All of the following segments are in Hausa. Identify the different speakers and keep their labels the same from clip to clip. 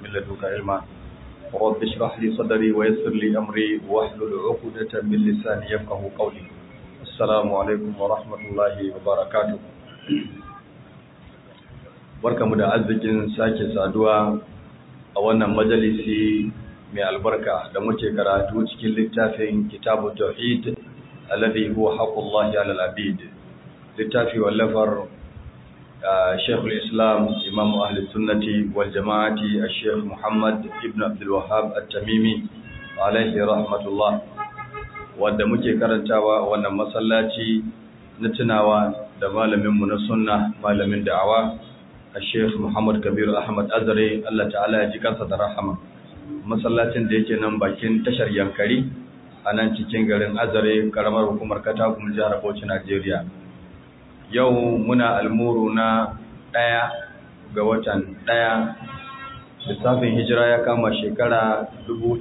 Speaker 1: من لدنك علما رب اشرح لي صدري ويسر لي أمري واحلل عقدة من لساني يفقهوا قولي. السلام عليكم ورحمة الله وبركاته. barkamu da arzikin sake saduwa a wannan majalisi mai albarka da muke karatu cikin littafin Kitabut Tauhid alladhi huwa haqqullahi 'alal 'abid. Littafi wallafar Sheikh al-Islam Imam Ahli Sunnati wal Jama'ati Sheikh Muhammad ibn Abdul Wahhab At-Tamimi alayhi rahmatullah, wanda muke karantawa a wannan masallaci na tunawa da malamin mu na sunna, malamin da'awa Sheikh Muhammad Kabir Ahmad Azare, Allah ta'ala ya ji kansa da rahama. Masallacin da yake nan bakin tashar Yankari a nan cikin garin Azare, karamar hukumar Katagum, jihar Bauchi, Najeriya. Yau muna almuru na 1 ga watan 1, lissafin hijira ya kama shekara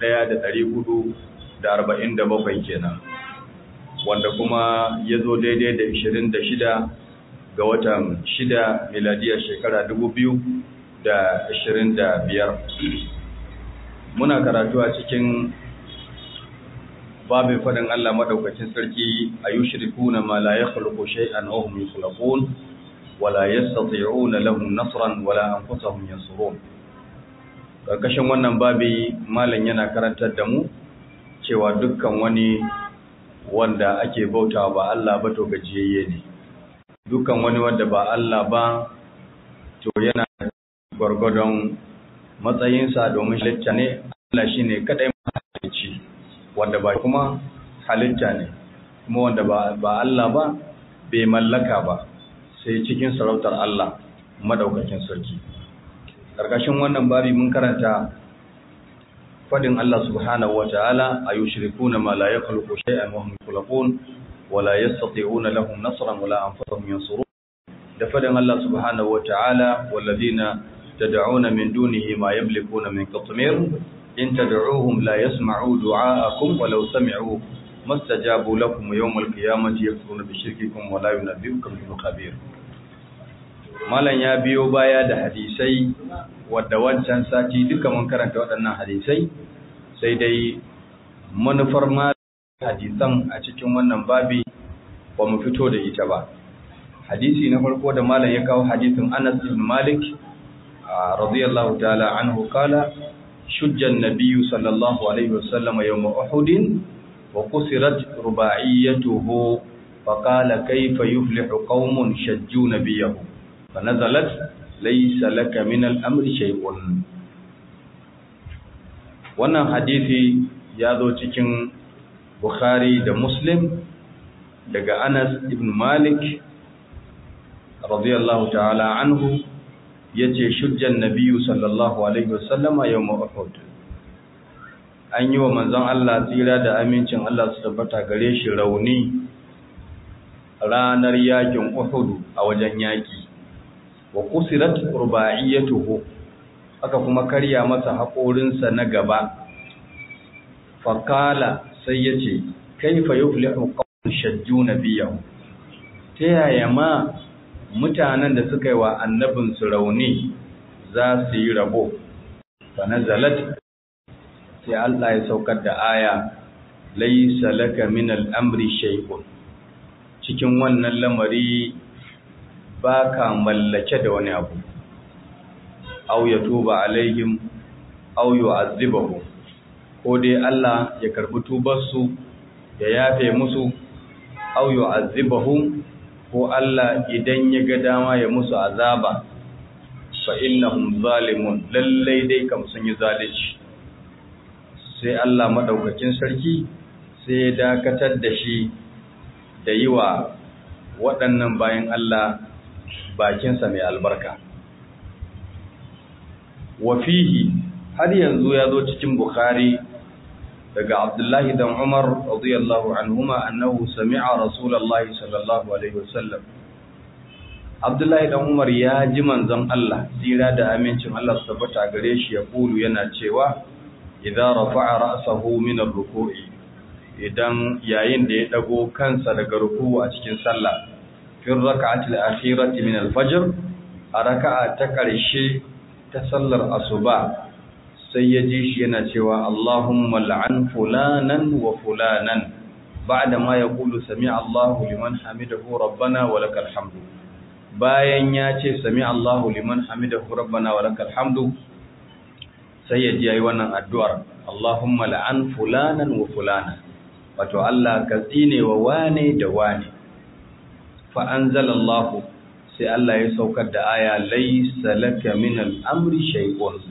Speaker 1: 1447 kenan, wanda kuma ya zo daidai da 26 ga watan 6 miladiyar shekara 2025. Muna karatu a cikin babin fadin Allah madaukakin sarki, ayushrikuna ma la yakhluqu shay'an wa hum yakhluqun wa la yastati'una lahum nasran wa la anfusahum yansurun. Karkashin wannan babi malam yana karantar da mu cewa dukkan wani wanda ake bautawa ba Allah ba to gajiyayye ne. Dukan wani wanda ba Allah ba to yana gwargwadon matsayinsa, domin halitta ne. Allah shi ne kadai mahalicci, wanda ba kuma halitta ne, kuma wanda ba Allah ba bai mallaka ba sai cikin sarautar Allah madaukakin sarki. Karkashin wannan babi mun karanta fadin Allah subhanahu wataala, ayushrikuna ma la yakhluqu shay'an wa hum yakhluqun ولا يستطيعون لهم نصرا ولا أنفسهم ينصرون. دفدن الله سبحانه وتعالى والذين تدعون من دونه ما يملكون من قطمير إن تدعوهم لا يسمعوا دعاءكم ولو سمعوا ما استجابوا لكم يوم القيامة يكفرون بشرككم ولا ينبئكم مثل خبير. malan ya biyo baya da hadisai wadda wancan sati duka mun karanta waɗannan hadisai, sai dai manufar hadisan a cikin wannan babi ba mu fito da ita ba. Hadisi na farko da malam ya kawo hadisin Anas ibn Malik radiyallahu ta'ala anhu, qala shujja an-nabiy sallallahu alaihi wasallam yawm Uhud wa qusirat rubaiyatuhu fa qala kayfa yuflihu qaumun shajju nabiyahu fa nazalat laysa laka min al-amri shay'un. Wannan hadisi ya zo cikin Bukhari da Muslim daga Anas ibn Malik radiyallahu ta'ala anhu, yace shujjan nabiyyu sallallahu alaihi wasallama yawm Uhud. An yi wa manzon Allah tsira da amincin Allah su tabbata gare shi rauni ranar yakin Uhud a wajen yaki. Wa qusirat rubaiyatuhu, aka kuma karya masa haƙorinsa na gaba. Faqala, sai ya ce, kaifa yuflihu qawmun shajju nabiyahu, ta yaya ma mutanen da suka yi wa annabinsu rauni za su yi rabo. Fa nazalat, sai Allah ya saukar da aya, laysa laka min al-amri shay'un, cikin wannan lamari baka mallake da wani abu. Aw yatuba alaihim aw yu'adhibuhum, ko dai Allah ya karbi tubarsu ya yafe musu, aw yu'azzibahum, ko Allah idan ya ga dama ya musu azaba. Fa innahum zalimun, lallai dai kam sun yi zalunci. Sai Allah madaukakin sarki sai ya dakatar da shi da yi wa waɗannan bayan Allah bakinsa mai albarka. Wa fihi, har yanzu ya zo cikin Bukhari daga Abdullahi dan Umar radiyallahu anhuma annahu sami'a Rasulullahi sallallahu alaihi wasallam. Abdullahi dan Umar ya ji manzon Allah tsira da amincin Allah su tabbata gare shi ya kulu yana cewa, idza rafa'a ra'sahu min ar-ruku'i, idan yayin da ya dago kansa daga ruku'u a cikin sallah, fi rak'atil akhirati min al-fajr, a raka'a ta karshe ta sallar asuba, sai ya ji shi yana cewa Allahumma la'an fulanan wa fulanan ba'da ma yaqulu sami'a Allahu liman hamidahu rabbana wa lakal hamdu. Bayan ya ce sami'a Allahu liman hamidahu rabbana wa lakal hamdu, sai ya ji yayi wannan addu'ar Allahumma la'an fulanan wa fulanan, wato Allah ka tsine wa wane da wane. Fa anzalallahu, sai Allah ya saukar da aya laysa laka min al-amri shay'un.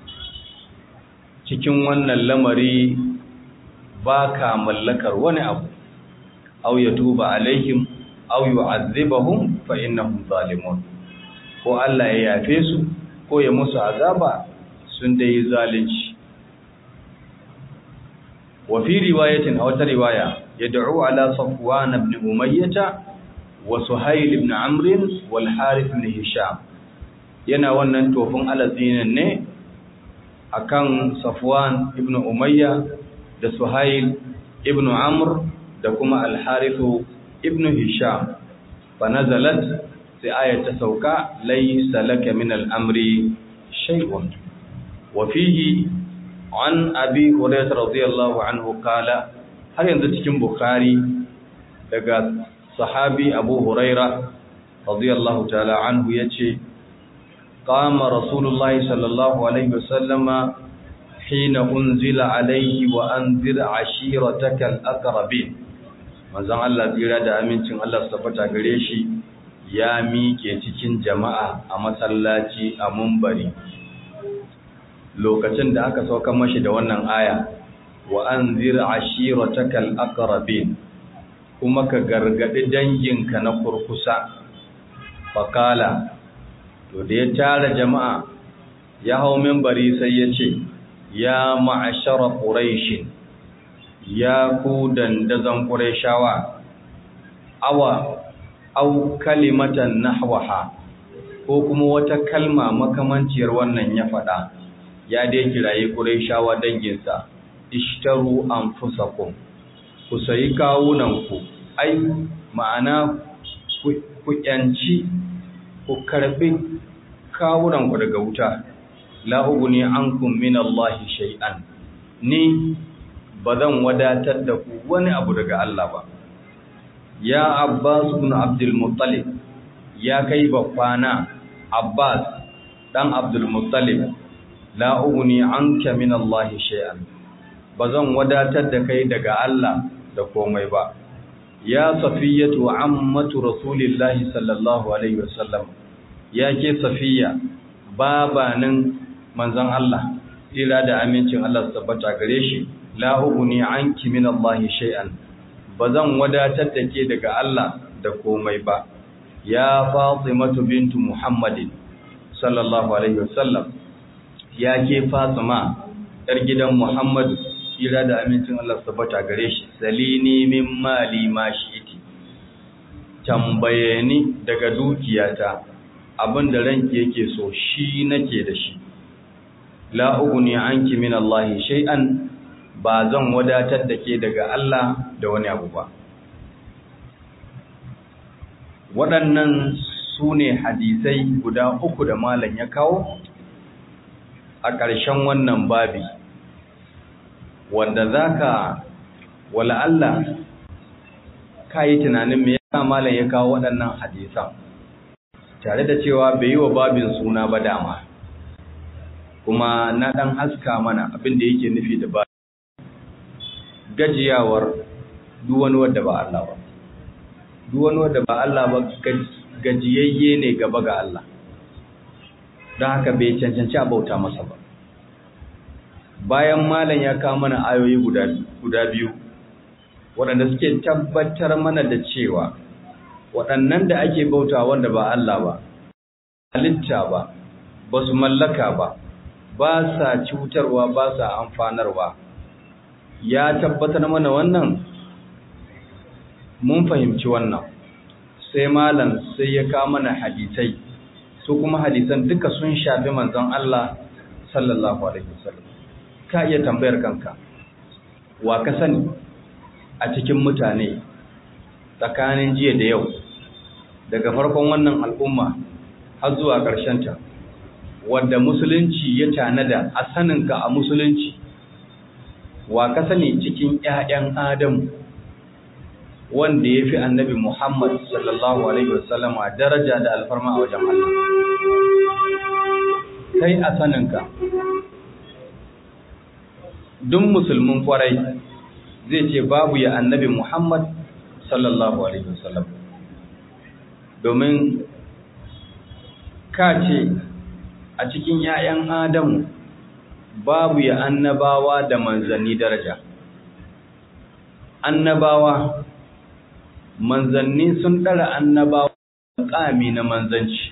Speaker 1: Cikin wannan lamari ba ka mallakar wani abu, aw ya tuba alaihim aw yu'adhibahum fa innahum zalimun. Ko Allah ya yafe su ko ya musu azaba, sun dai zalunci. Wa fi riwayatin, aw ta riwaya, yad'u ala Safwan ibn Umayyah wa Suhayl ibn Amr wal Harith ibn Hisham. Yana wannan tofin alazinan ne akan Safwan ibn Umayya da Suhail ibn Amr da kuma Al-Harith ibn Hisham. Fa nazalat, sai ayat ta sauka laysa laka min al-amri shay'un. Wa fihi an Abi Hurairah radiyallahu anhu qala, har yanzu cikin Bukhari daga sahabi Abu Hurairah radiyallahu ta'ala anhu yace قام رسول الله صلى الله عليه وسلم حين أنزل عليه وأنذر عشيرتك الأقربين. manzon Allah tsira da amincin Allah su tabbata gare shi ya miƙe cikin jama'a a masallaci a munbari lokacin da aka sauka mashi da wannan aya, wa anzir ashiratakal aqrabin, kuma ka gargadi danginka na kurkusa. Faqala, to da ya tara jama'a ya hau minbari sai ya ce, ya ma'ashara quraish, ya ku dandazon qurayshawa, au kalimatan nahwaha, ko kuma wata kalma makamanciyar wannan ya faɗa. Ya dai kiraye qurayshawa danginsa, ishtaru anfusakum, ku sayi kawunanku, ai ma'ana ku yanci, ku karbi kawunanku daga wuta. La ugni ankum min Allah shay'an, ni bazan wadatar da ku wani abu daga Allah ba. Ya Abbas ibn Abdul Muttalib, ya kai babbana Abbas dan Abdul Muttalib, la ugni anka min Allah shay'an, bazan wadatar da kai daga Allah da komai ba. Ya Safiyatu ammatu Rasulillahi sallallahu alaihi wasallam, ya ke Safiya babanin manzon Allah, tsira da amincin Allah su tabbata gare shi, la ugni anki min Allah shay'an, bazan wadatar da ke daga Allah da komai ba. Ya Fatimatu bintu Muhammadin sallallahu alaihi wasallam, ya ke Fatima yar gidan Muhammad, tsira da amincin Allah su tabbata gare shi, salini min mali ma shi'iti, tambaye ni daga dukiyata abinda ranki yake so shi nake da shi. La ugni anki min Allah shay'an, ba zan wadatar da ke daga Allah da wani abu ba. Waɗannan su ne hadisai guda uku da malam ya kawo a ƙarshen wannan babi, wanda zaka wala Allah ka yi tunanin me yasa malam ya kawo waɗannan hadisan, tare da cewa bai yi wa babin suna ba dama, kuma na ɗan haska mana abin da yake nufi da ba gajiyawar duwani wadda ba Allah ba. Duwani wadda ba Allah ba gajiyayye ne gaba ga Allah, don haka bai cancanci a bauta masa ba. Bayan malam ya kawo mana ayoyi guda biyu waɗanda suke tabbatar mana da cewa waɗannan da ake bauta wanda ba Allah ba, halitta ba, ba su mallaka ba, ba sa cutarwa, ba sa amfanarwa, ya tabbatar mana wannan, mun fahimci wannan. Sai malam sai ya kawo mana hadisai, su kuma hadisan duka sun shafi manzon Allah sallallahu alaihi wasallam. Ka iya tambayar kanka, wa ka sani a cikin mutane tsakanin jiya da yau, daga farkon wannan al'umma har zuwa ƙarshenta, wanda musulunci ya tanada a saninka a musulunci, wa ka sani cikin ƴaƴan Adam wanda ya fi annabi Muhammad sallallahu alaihi wasallam a daraja da alfarma a wajen Allah? Kai a saninka, duk musulmin kwarai zai ce babu ya annabi Muhammad sallallahu alaihi wasallam, domin ka ce a cikin ‘ya'yan Adamu babu ya annabawa da manzanni daraja. Annabawa, manzanni sun ɗara annabawa ƙami na manzanci.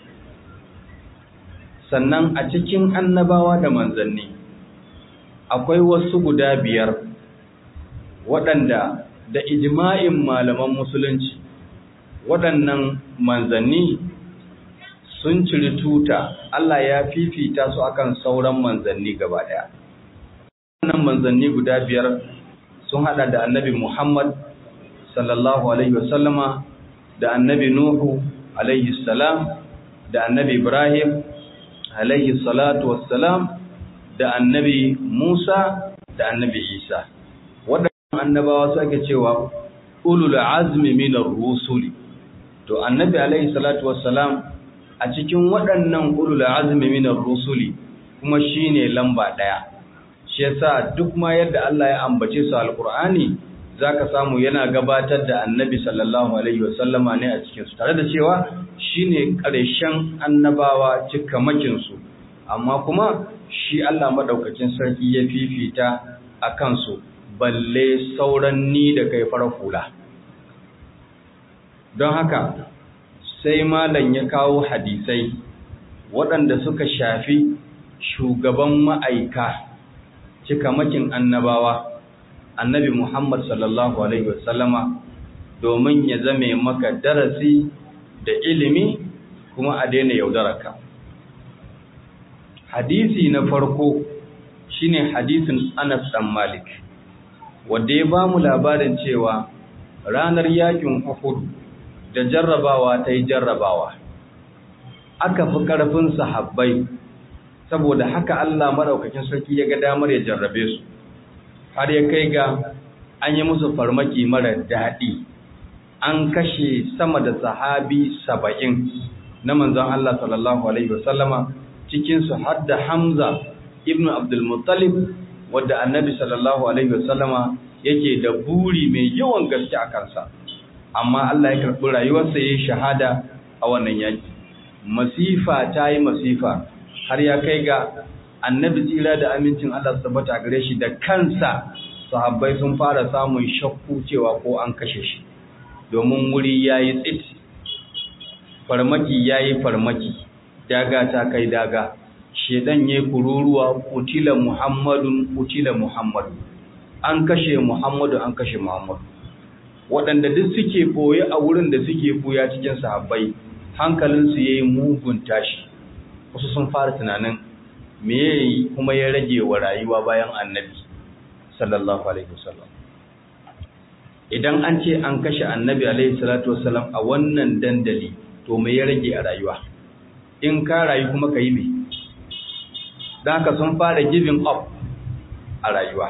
Speaker 1: Sannan a cikin annabawa da manzanni akwai wasu guda 5 waɗanda da ijma'in malaman musulunci waɗannan manzanni sun ciri tuta, Allah ya fifita su akan sauran manzanni gaba ɗaya. Wannan manzanni guda 5 sun hada da annabi Muhammad sallallahu alaihi wasallama, da annabi Nuhu alaihi salam, da annabi Ibrahim alaihi salatu wassalam, da annabi Musa, da annabi Isa. Waɗannan annabawa su ake cewa ulul azmi minar rusuli. To annabi alaihi salatu wassalam a cikin waɗannan ulul azmi minar rusuli kuma shine lamba 1. Shi yasa duk ma yadda Allah ya ambace su alqur'ani zaka samu yana gabatar da annabi sallallahu alaihi wasallama ne a cikin su, tare da cewa shine ƙarshen annabawa cikamakin su, amma kuma shi Allah madaukakin sarki ya fifita akan su, balle sauran ni da kai fara hula. Don haka sai malam ya kawo hadisai waɗanda suka shafi shugaban ma'aika cikamakin annabawa annabi Muhammad sallallahu alaihi wasallama, domin ya zame maka darasi da ilimi kuma a daina yaudararka. Hadisi na farko shine hadisin Anas dan Malik, wanda ya ba mu labarin cewa ranar yakin Uhud da jarrabawa ta yi jarrabawa, aka fi ƙarfin sahabbai, saboda haka Allah maɗaukakin sarki ya ga damar ya jarrabe su, har ya kai ga an yi musu farmaki mara daɗi, an kashe sama da sahabi 70 na manzon Allah sallallahu alaihi wasallama, cikinsu har da Hamza ibn Abdul Muttalib, wadda annabi sallallahu alaihi wasallama yake da buri mai yawan gaske a kansa, amma Allah ya karɓi rayuwarsa ya yi shahada a wannan yaki. Masifa ta yi masifa, har ya kai ga annabi tsira da amincin Allah su tabbata gare shi da kansa sahabbai sun fara samun shakku cewa ko an kashe shi, domin wuri ya yi tsit, farmaki ya yi farmaki, daga ta kai daga, shedan ya yi kururuwa, kutila Muhammadun, kutila Muhammadu, an kashe Muhammadu, an kashe Muhammadu. Waɗanda duk suke ɓoye a wurin da suke ɓoya cikin sahabbai, hankalinsu ya yi mugun tashi. Wasu sun fara tunanin me ya yi kuma ya rage wa rayuwa bayan annabi sallallahu alaihi wasallam. Idan an ce an kashe annabi alaihi salatu wasallam a wannan dandali, to me ya rage a rayuwa? In ka rayu kuma ka yi me? Da haka sun fara giving up a rayuwa.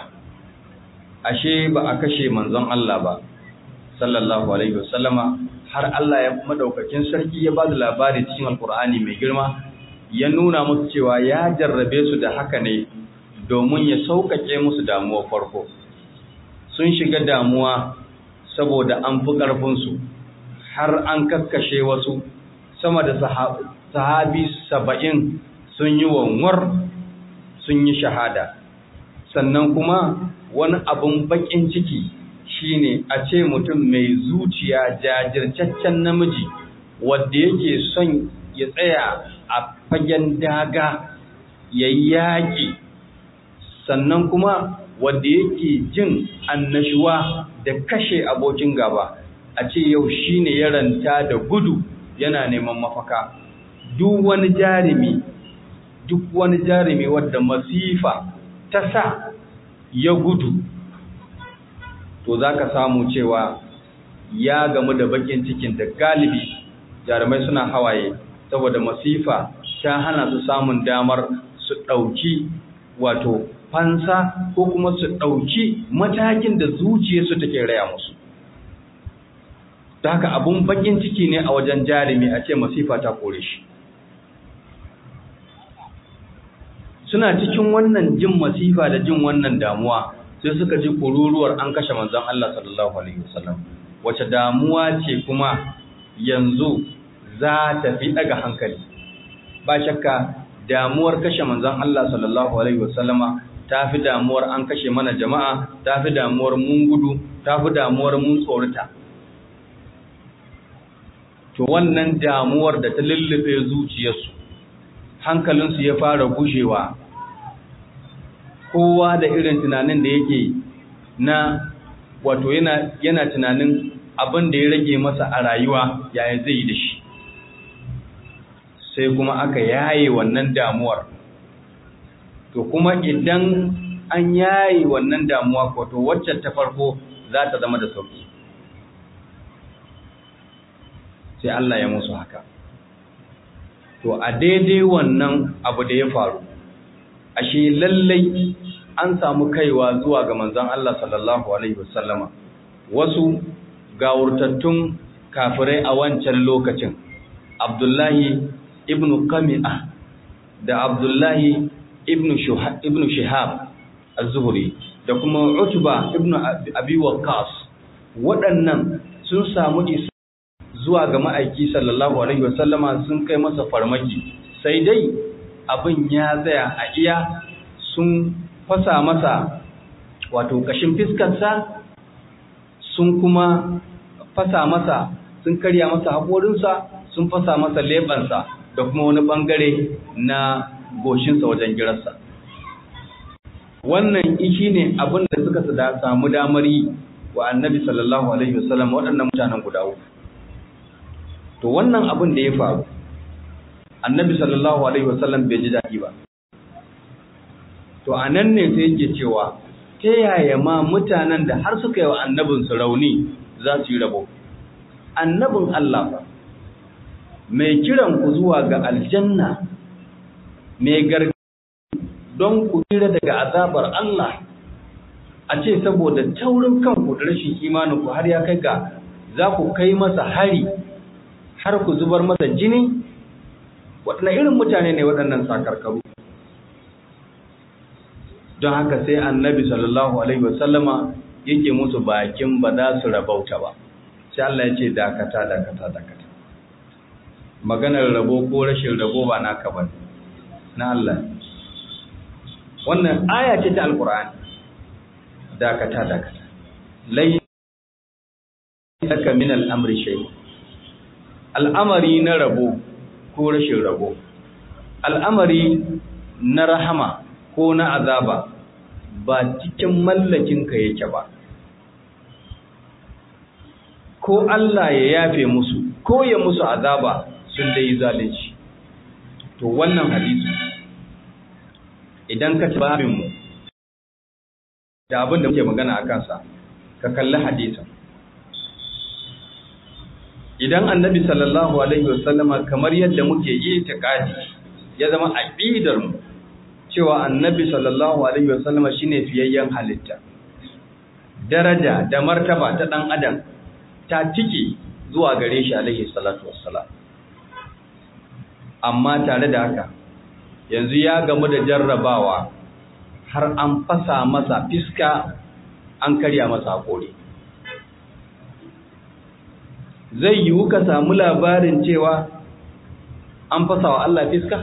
Speaker 1: Ashe ba a kashe manzon Allah ba sallallahu alaihi wasallama, har Allah ya madaukakin sarki ya ba da labari cikin alkur'ani mai girma, ya nuna musu cewa ya jarrabe su da haka ne domin ya sauƙaƙe musu damuwa. Farko sun shiga damuwa saboda an fi ƙarfinsu, har an kakkashe wasu, sama da sahabi 70 sun yi wanwar, sun yi shahada. Sannan kuma wani abun baƙin ciki shine a ce mutum mai zuciya jajirtaccen namiji wanda yake son ya tsaya a fagen daga ya yaƙi, sannan kuma wanda yake jin annashuwa da kashe abokin gaba, a ce yau shine ya ranta da gudu yana neman mafaka. Duk wani jarumi wadda masifa ta sa ya gudu, to za ka samu cewa ya gamu da bakin cikin da galibi jarumai suna hawaye, saboda masifa ta hana su samun damar su ɗauki wato fansa ko kuma su ɗauki matakin da zuciyarsu take raya musu. Da haka abun bakin ciki ne a wajen jarumi a ce masifa ta kore shi. Suna cikin wannan jin masifa da jin wannan damuwa sai suka ji kururuwar an kashe manzon Allah sallallahu alaihi wasallam. Wace damuwa ce kuma yanzu za ta fi daga hankali? Ba shakka damuwar kashe manzon Allah sallallahu alaihi wasallama ta fi damuwar an kashe mana jama'a, ta fi damuwar mun gudu, ta fi damuwar mun tsorata. To wannan damuwar da ta lullube zuciyarsu, hankalinsu ya fara gushewa, kowa da irin tunanin da yake na wato yana tunanin abin da ya rage masa a rayuwa yaya zai yi da shi. Sai kuma aka yaye wannan damuwar. To kuma idan an yaye wannan damuwa ko to waccan ta farko za ta zama da sauki. Sai Allah ya musu haka. To a daidai wannan abu da ya faru, ashe lallai an samu kaiwa zuwa ga manzon Allah sallallahu alaihi wasallama wasu gawurtattun kafirai a wancan lokacin, Abdullahi ibn Qami'ah da Abdullahi ibn Shihab az-Zuhri da kuma Utba ibn Abi Waqqas, waɗannan sun samu isa zuwa ga ma'aiki sallallahu alaihi wasallama, sun kai masa farmaki, sai dai abin ya tsaya a iya sun fasa masa wato kashin fiskarsa, sun kuma fasa masa, sun karya masa haƙorinsa, sun fasa masa leɓensa da kuma wani ɓangare na goshinsa wajen girarsa. Wannan shi ne abin da suka samu damar yi wa annabi sallallahu alaihi wasallam waɗannan mutanen guda uku. To wannan abin da ya faru, annabi sallallahu alaihi wasallam bai ji daɗi ba. To a nan ne sai yake cewa, ta yaya ma mutanen da har suka yi wa annabinsu rauni za su yi rabo? Annabin Allah ba, mai kiran ku zuwa ga aljanna, mai gargaɗi don ku tsira daga azabar Allah, a ce saboda taurin kanku da rashin imaninku har ya kai ga za ku kai masa hari, har ku zubar masa jini? Waɗanne irin mutane ne waɗannan sakarkaru? Don haka sai annabi sallallahu alaihi wasallama yake musu bakin ba za su rabauta ba. Sai Allah ya ce dakata. Maganar rabo ko rashin rabo ba naka bane, na Allah. Wannan aya ce ta Alƙur'ani. Dakata. Laysaka min al-amri shay. Al'amari na rabo ko rashin rabo, al'amari na rahama ko na azaba ba cikin mallakinka yake ba. Ko Allah ya yafe musu ko ya musu azaba sun dai zalunci. To wannan hadisi idan ka ci babinmu da abin da muke magana a kansa, ka kalli hadisin. Idan annabi sallallahu alaihi wasallama kamar yadda muke yi itikadi ya zama aqidar mu cewa annabi sallallahu alaihi wasallama shine fiyayyen halitta, daraja da martaba ta dan adam ta tike zuwa gare shi alaihi salatu wassalam. Amma tare da haka yanzu ya gamu da jarrabawa, har an fasa masa fiska, an karya masa hakori. Zai yiwu ka samu labarin cewa an fasa wa Allah fiska?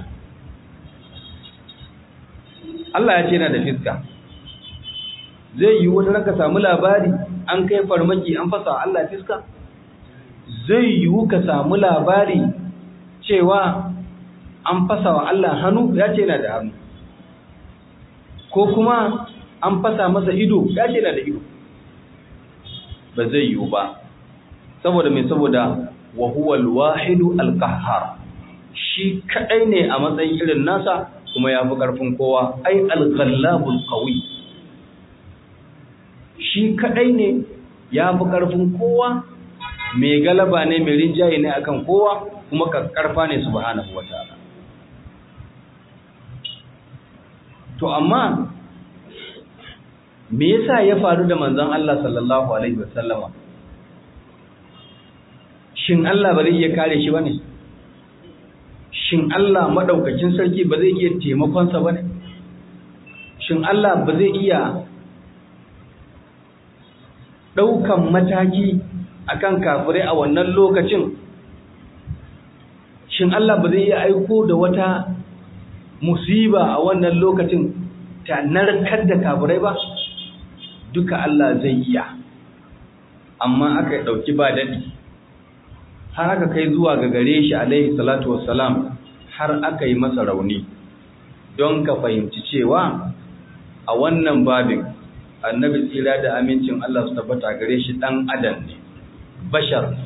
Speaker 1: Allah ya ce yana da fiska. Zai yiwu wata ranka samu labari an kai farmaki an fasa wa Allah fiska? Zai yiwu ka samu labari cewa an fasa wa Allah hannu? Ya ce yana da hannu. Ko kuma an fasa masa ido? Ya ce yana da ido. Ba zai yiwu ba. Saboda mai, saboda wa huwa al-wahidu al-qahhar, shi kadai ne a matsayin irin nasa kuma yafi karfin kowa. Ai al-ghallabul qawi, shi kadai ne yafi karfin kowa, mai galaba ne, mai rinjaye ne akan kowa, kuma karfa ne subhanahu wataala. to amma me yasa ya faru da manzon Allah sallallahu alaihi wasallama? Shin Allah ba zai iya kare shi bane? Shin Allah madaukakin sarki ba zai iya taimakon sa bane? Shin Allah ba zai iya daukan mataki akan kafirai a wannan lokacin? Shin Allah ba zai iya aiko da wata musiba a wannan lokacin ta narkar da kafirai ba? Duka Allah zai iya, amma aka ɗauki ba daɗi har aka kai zuwa ga gare shi alaihi salatu wassalam, har aka yi masa rauni. Don ka fahimci cewa a wannan babin annabi tsira da amincin Allah su tabbata gare shi ɗan adam ne, bashar.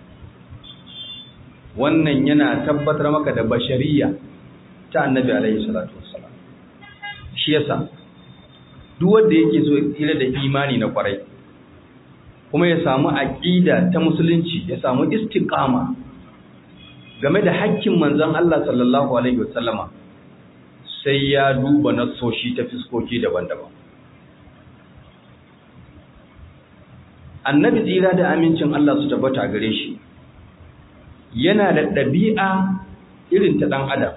Speaker 1: Wannan yana tabbatar maka da bashariya ta annabi alaihi salatu wassalam. Shi yasa duk wanda yake so ya tsira da imani na kwarai, kuma ya samu aqida ta musulunci, ya samu istiqama game da haƙƙin manzon Allah sallallahu alaihi wasallama, sai ya duba nassoshi ta fiskoki daban-daban. Annabi tsira da amincin Allah su tabbata gare shi yana da ɗabi'a irin ta ɗan adam.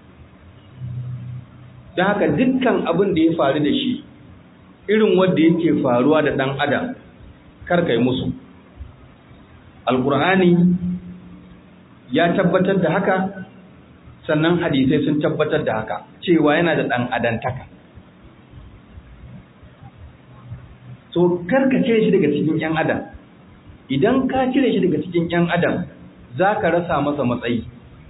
Speaker 1: Don haka dukkan abin da ya faru da shi irin wanda yake faruwa da ɗan adam, kar kai musu. Alƙur'ani ya tabbatar da haka, sannan hadisai sun tabbatar da haka, cewa yana da ɗan adantaka. So kar ka cire shi daga cikin ‘yan adam. Idan ka cire shi daga cikin ‘yan adam, za ka rasa masa matsayi.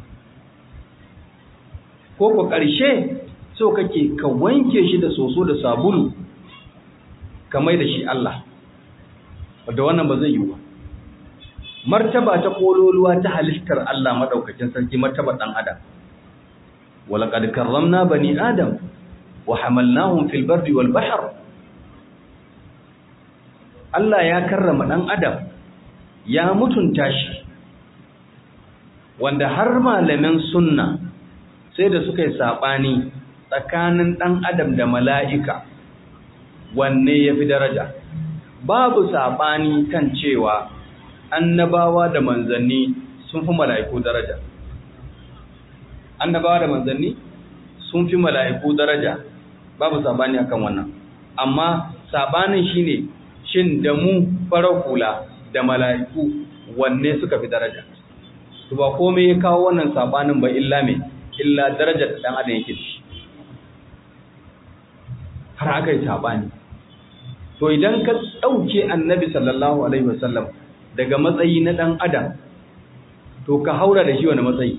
Speaker 1: Ko ku ƙarshe so kake ka wanke shi da soso da sabulu, ka mai da shi Allah, wadda wannan ba zai yi ba. Martaba ta kololuwa ta halittar Allah madaukakin sarki, martaba ɗan adam. Walaqad karramna bani adam wa hamalnahum fil barri wal bahr. Allah ya karrama ɗan adam, ya mutunta shi, wanda har malamin sunna sai da suka yi saɓani tsakanin ɗan adam da mala'ika wanne ya fi daraja. Babu saɓani kan cewa annabawa da manzanni sun fi mala'iku daraja. Annabawa da manzanni sun fi mala'iku daraja, babu saɓani akan wannan. Amma saɓanin shi ne, shin da mu farar hula da mala'iku wanne suka fi daraja? To ba komai ya kawo wannan saɓanin ba illa mai, illa darajar da ɗan adam yake shi. Har aka yi saɓani. To idan ka ɗauke annabi sallallahu alaihi wasallam daga matsayi na ɗan adam, to ka haura da shi wani matsayi?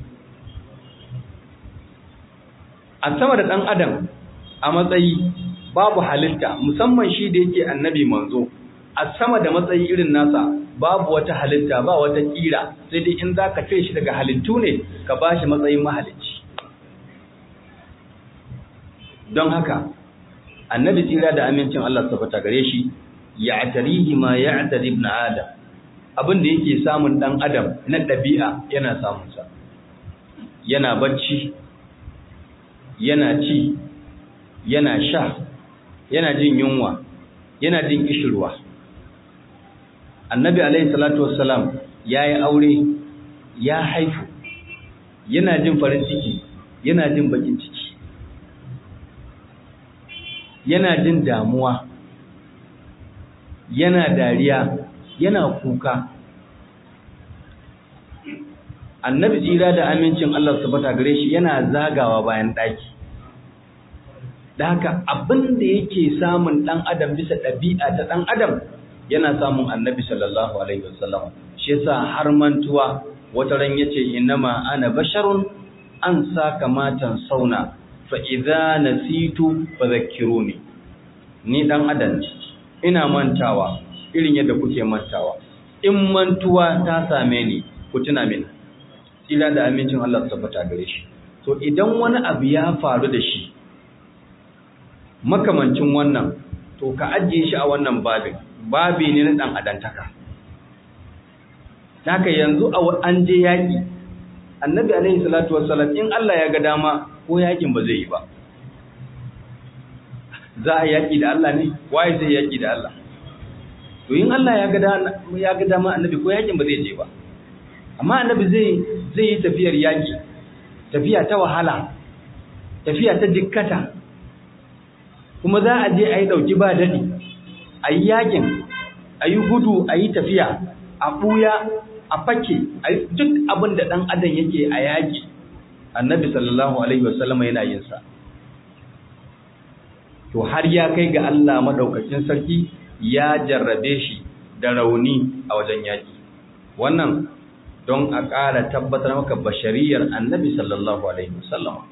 Speaker 1: A sama da ɗan adam a matsayi babu halitta, musamman shi da yake annabi manzo, a sama da matsayi irin nasa babu wata halitta, ba wata kira, sai dai in za ka cire shi daga halittu ne ka ba shi matsayin mahalicci. Don haka annabi tsira da amincin Allah tabbata gare shi, ya atarihi ma ya atari ibn adam, abin da yake samun dan adam na ɗabi'a yana samun sa. Yana bacci, yana ci, yana sha, yana jin yunwa, yana jin kishirwa. Annabi alaihi salatu wassalam ya yi aure, ya haifu, yana jin farin ciki, yana jin bakin ciki, yana jin damuwa, yana dariya, yana kuka. Annabi tsira da amincin Allah subhanahu gare shi yana zagawa bayan daki. Da haka abin da yake samun dan adam bisa dabi'a ta dan adam yana samun annabi sallallahu alaihi wasallam. Shi yasa har mantuwa wata ran yace innama ana basharun an saka matan sauna fa idza nasitu fadhakkiruni. Ni dan adam ina mantawa irin yadda kuke mantawa. In mantuwa ta same ni ku tuna mini. Tsira da amincin Allah tabbata gare shi. To idan wani abu ya faru da shi makamancin wannan, to ka ajiye shi a wannan babin, babi ne na dan adantaka. Haka yanzu an je yaki, annabi alaihi salatu wassalam in Allah ya ga dama ko yakin ba zai yi ba. za a yaƙi da Allah ne waye zai yaƙi da Allah to in Allah ya ga dama annabi ko yaƙin ba zai je ba amma annabi zai yi tafiyar yaƙi, tafiya ta wahala, tafiya ta jikkata, kuma za a je a yi ɗauki ba daɗi, a yi yaƙin, a yi gudu, a yi tafiya, a ɓuya, a fake, a yi duk abin da ɗan adam yake a yaƙi, annabi sallallahu alaihi wasallama yana yin sa. To har ya kai ga Allah maɗaukakin sarki ya jarrabe shi da rauni a wajen yaƙi. Wannan don a ƙara tabbatar maka bashariyar annabi sallallahu alaihi wasallam.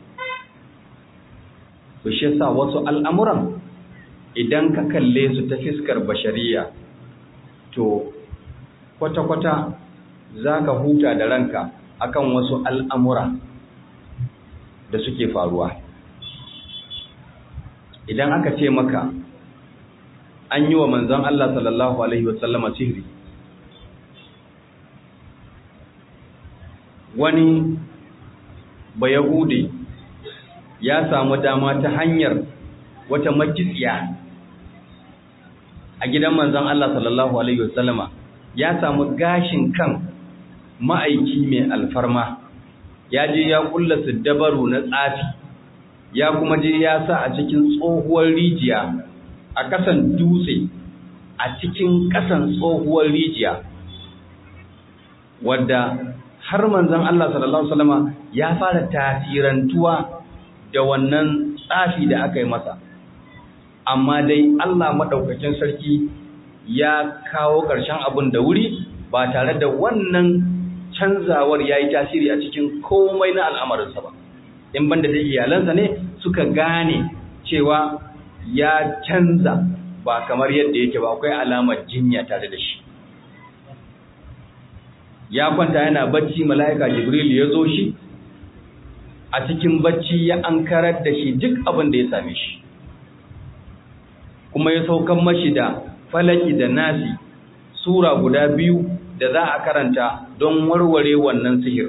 Speaker 1: To shi yasa wasu al'amuran idan ka kalle su ta fiskar bashariya to kwata-kwata za ka huta da ranka akan wasu al'amura da suke faruwa. Idan aka ce maka an yi wa manzon Allah sallallahu alaihi wasallama sihiri, wani Bayahude ya samu dama ta hanyar wata makitsiya a gidan manzon Allah sallallahu alaihi wasallama, ya samu gashin kan ma'aiki mai alfarma, ya je ya kulla siddabaru na tsafi, ya kuma je ya sa a cikin tsohuwar rijiya a ƙasan dutse, a cikin ƙasan tsohuwar rijiya, wadda har manzon Allah sallallahu alaihi wasallama ya fara tasirantuwa da wannan tsafi da aka yi masa, amma dai Allah madaukakin sarki ya kawo ƙarshen abin da wuri ba tare da wannan canzawar yayi tasiri a cikin komai na al'amarinsa ba, in banda da iyalansa ne suka gane cewa ya canza ba kamar yadda yake ba, akwai alamar jinya tare da shi. Ya kwanta yana bacci, mala'ika Jibril ya zo shi a cikin bacci, ya ankarar da shi duk abin da ya same shi, kuma ya saukan mashi da falaki da nasi sura guda biyu da za a karanta don warware wannan sihir.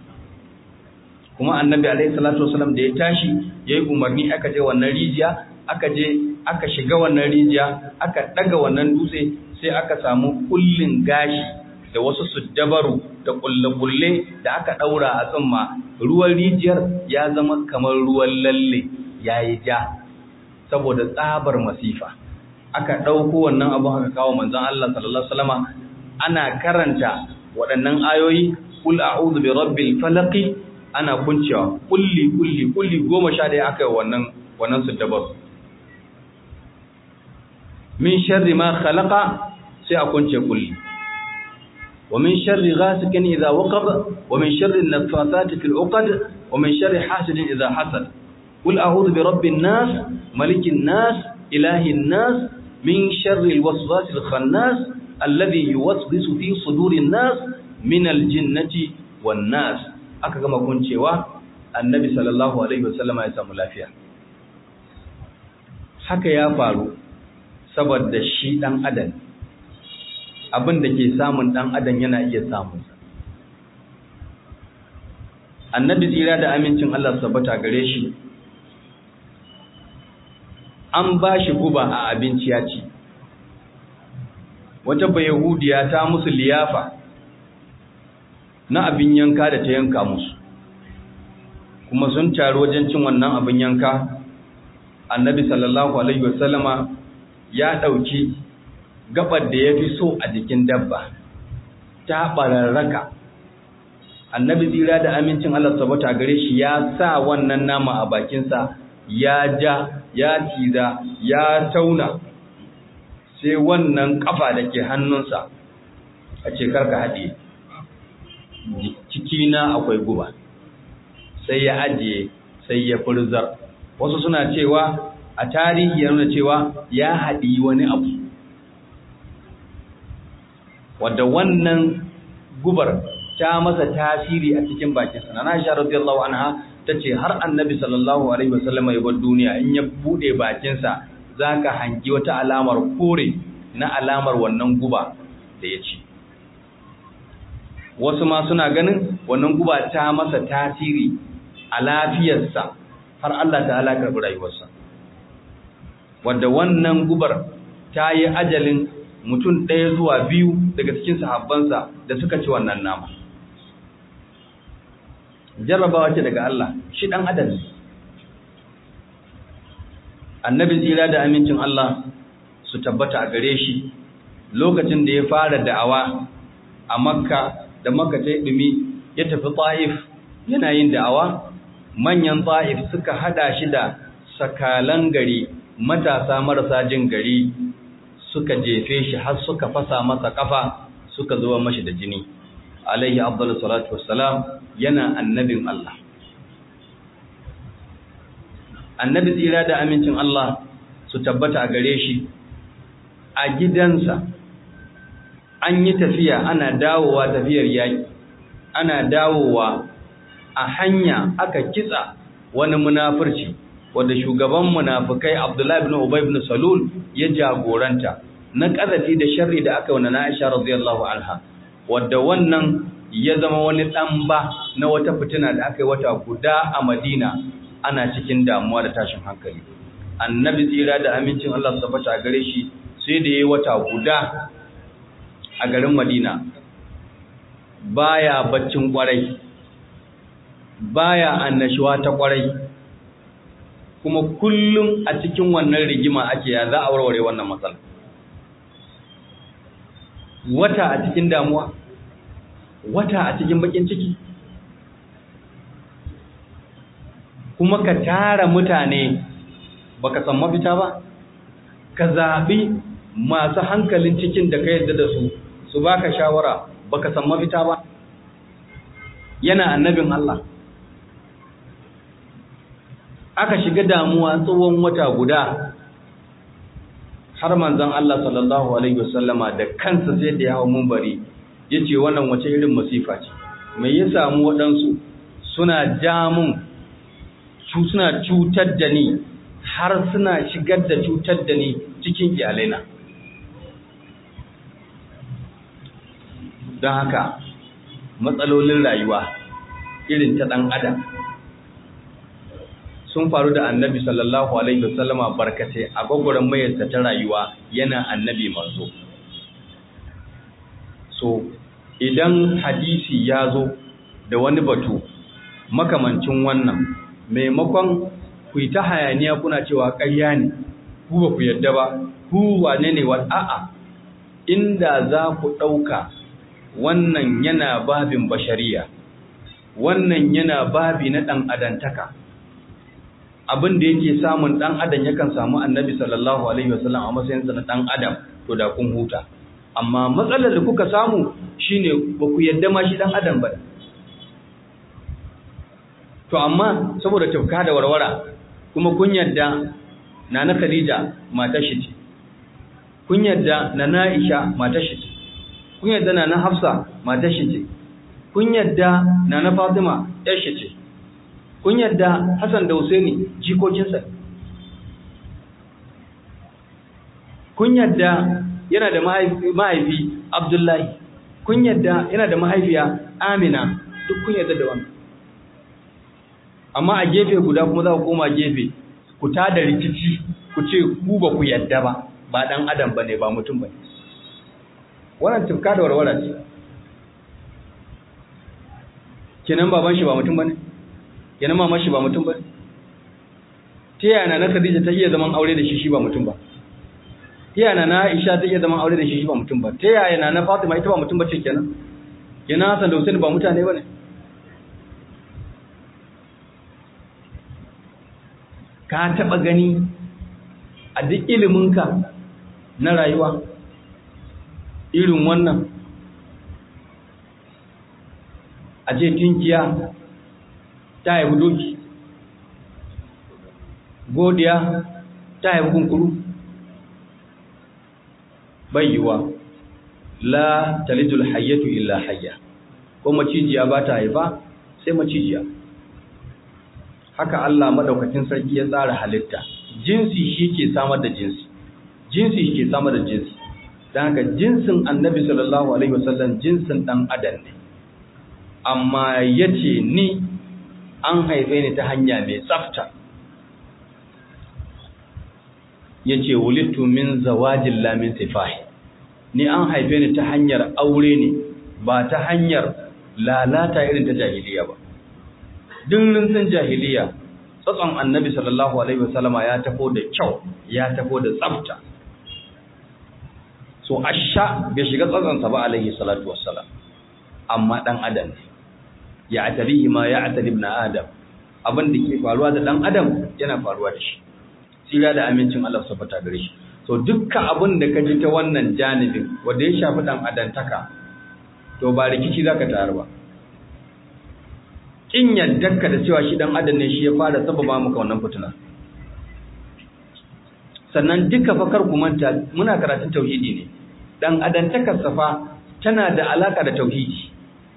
Speaker 1: Kuma annabi alaihi salatu wasallam da ya tashi yayi umarni aka je wannan rijiya, aka shiga wannan rijiya, aka daga wannan dutse, sai aka samu kullin gashi da wasu suddabaru da kulle-kulle da aka daura a tsumma. Ruwan rijiyar ya zama kamar ruwan lalle, yayi ja saboda tsabar masifa. Aka dauko wannan abu aka kawo manzon Allah sallallahu alaihi wasallama, ana karanta waɗannan ayoyi, kul a'udhu bi rabbil falaq, ana kuncewa kulli 11 aka yi wannan suddabaru. Min sharri ma khalaqa, sai a kunce kulli. ومن شر غاسق إذا وقب ومن شر النفاثات في العقد ومن شر حاسد إذا حسد قل أعوذ برب الناس ملك الناس إله الناس من شر الوسواس الخناس الذي يوسوس في صدور الناس من الجنة والناس. aka gama kuncewa, annabi sallallahu alaihi wasallam ya samu lafiya. Haka ya faru saboda shi dan adam, abin da ke samun ɗan adam yana iya samun. Annabi tsira da amincin Allah sabbata gare shi, an ba shi guba a abinci ya ci. Wata Bayahudiya ta musu liyafa na abin yanka da ta yanka musu, kuma sun taru wajen cin wannan abin yanka. Annabi sallallahu alaihi wasallama ya ɗauki gabar da ya fi so a jikin dabba ta bararraka. Annabi tsira da amincin Allah sabata gare shi ya sa wannan nama a bakinsa, ya ja, ya tiza, ya tauna, sai wannan kafa da ke hannunsa a ce karka haɗe, cikina akwai guba, sai ya ajiye, sai ya furzar. Wasu suna cewa a tarihi ya nuna cewa ya haɗi wani abu, wadda wannan gubar ta masa tasiri a cikin bakinsa. Na Aisha radiyallahu anha tace har Annabi sallallahu alaihi wasallam ya bar duniya, in ya bude bakinsa zaka hangi wata alamar kore na alamar wannan guba da ya ci. Wasu ma suna ganin wannan guba ta masa tasiri a lafiyarsa har Allah ta'ala karbi rayuwarsa. wanda wannan gubar ta yi ajalin mutum 1 zuwa 2 daga cikin sahabbansa da suka ci wannan nama. Jarrabawa ce daga Allah, shi dan adam ne. Annabi tsira da amincin Allah su tabbata a gare shi lokacin da ya fara da'awa a Makka, da Makka ta yi dumi, ya tafi Taif yana yin da'awa. Manyan Taif suka hada shi da sakalan gari, matasa marasa jin gari, suka jefe shi har suka fasa masa kafa, suka zuba mashi da jini. Alaihi afdalus salatu wassalam, yana annabin Allah. Annabi tsira da amincin Allah su tabbata a gare shi, a gidansa an yi tafiya, ana dawowa tafiyar yaki, ana dawowa a hanya aka kitsa wani munafurci wanda shugaban munafikai Abdullah ibn Ubay ibn Salul ya jagoranta na kazafi da sharri da aka wana Aisha radiyallahu anha, wanda wannan ya zama wani dan ba na wata fitina da aka yi wata guda a Madina, ana cikin damuwa da tashin hankali. Annabi tsira da amincin Allah su tabbata a gare shi sai da yayi wata guda a garin Madina, baya baccin kwarai, baya annashuwa ta kwarai, kuma kullum a cikin wannan rigima ake ya za a warware wannan matsala. Wata a cikin damuwa, wata a cikin bakin ciki, kuma ka tara mutane baka san mafita ba, ka zaɓi masu hankalin cikin da ka yarda da su baka shawara, baka san mafita ba. Yana annabin Allah, aka shiga damuwa tsawon wata guda, har manzon Allah sallallahu alaihi wasallama da kansa sai da ya hawo munbari yace wannan wace irin masifa ce, me ya samu waɗansu suna jamun su suna cutar da ni, har suna shigar da cutar da ni cikin iyalaina. Don haka matsalolin rayuwa irin ta ɗan adam sun faru da annabi sallallahu alaihi wasallama barkatai a gwagwaran mayarsa ta rayuwa yana annabi manzo. So idan hadisi ya zo da wani batu makamancin wannan, maimakon ku yi ta hayaniya kuna cewa ƙarya ne, ku ba ku yadda ba, ku wane ne a'a, inda za ku ɗauka wannan yana babin bashariya, wannan yana babi na ɗan adantaka, abin da yake samun ɗan adam yakan samu annabi sallallahu alaihi wasallam a matsayinsa na ɗan adam, to da kun huta. Amma matsalar da kuka samu shine ba ku yadda ma shi ɗan adam ba. To amma saboda tafka da warwara kuma kun yadda Nana Khadija matar shi ce, kun yadda Nana Aisha matar shi ce, kun yadda Nana Hafsa matar shi ce, kun yadda Nana Fatima yar shi ce, kun yadda Hassan da Husaini jikokinsa, kun yadda yana da mahaifi Abdullahi, kun yadda yana da mahaifiya Amina, duk kun yadda da wannan. Amma a gefe guda kuma za ku koma gefe ku tada rikici ku ce ku ba ku yadda ba dan adam bane, ba mutum bane. Wannan tufka da warwara ce. Kenan baban shi ba mutum bane, kenan maman shi ba mutum bane. Ta yana na Khadija ta iya zaman aure da shi ba mutum ba. Ta yana na Aisha ta iya zaman aure da shi ba mutum ba. Ta yana na Fatima ita ba mutum bace kenan. Kenan Hassan da Hussein ba mutane bane. Ka taɓa gani a duk iliminka na rayuwa irin wannan, a ce tunkiya ta haifi doki, godiya ta haifi kunkuru? Bai yiwa. La talidul hayyatu illa hayya, ko macijiya ba ta haifa sai macijiya. Haka Allah madaukakin sarki ya tsara halitta, jinsi shi ke samar da jinsi, jinsi shi ke samar da jinsi. Dan haka jinsin annabi sallallahu alaihi wasallam jinsin dan adam ne, amma yace ni an haife ni ta hanya mai tsafta, yace wulidtu min zawajin la min sifahi, ni an haife ni ta hanyar aure ne ba ta hanyar lalata irin ta jahiliya ba. Duk san jahiliya tsatson annabi sallallahu alaihi wasallama ya tafo da kyau, ya tafo da tsafta. So asha bai shiga tsatsonsa ba alaihi salatu wassalam, amma dan adam ya atalihi ma ya atali ibn adam, abin da ke faruwa da dan adam yana faruwa da shi. Tsira da amincin Allah su fata gare shi. So dukkan abin da ka ji ta wannan janibin wanda ya shafi dan adantaka, to ba rikici zaka tayar ba. Kin yaddarka da cewa shi dan adam ne shi ya fara sababa maka wannan fitina. Sannan duka fakar ku manta muna karatun tauhidi ne. Dan adantakar safa tana da alaka da tauhidi.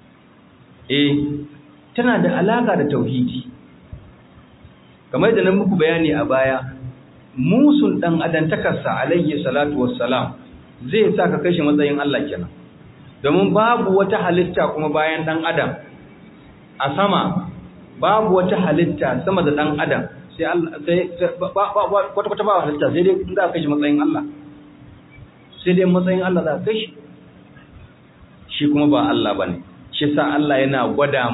Speaker 1: Tana da alaka da tauhidi. Kamar da nan muku bayani a baya, musun dan adantakar sa alaihi salatu wassalam zai sa ka kai shi matsayin Allah kenan. Domin babu wata halitta kuma bayan dan adam a sama, babu wata halitta sama da dan adam, sai Allah sai kwata ba halitta sai dai in za ka kai shi matsayin Allah, sai dai matsayin Allah za ka kai shi kuma ba Allah bane. Shi sa Allah yana gwada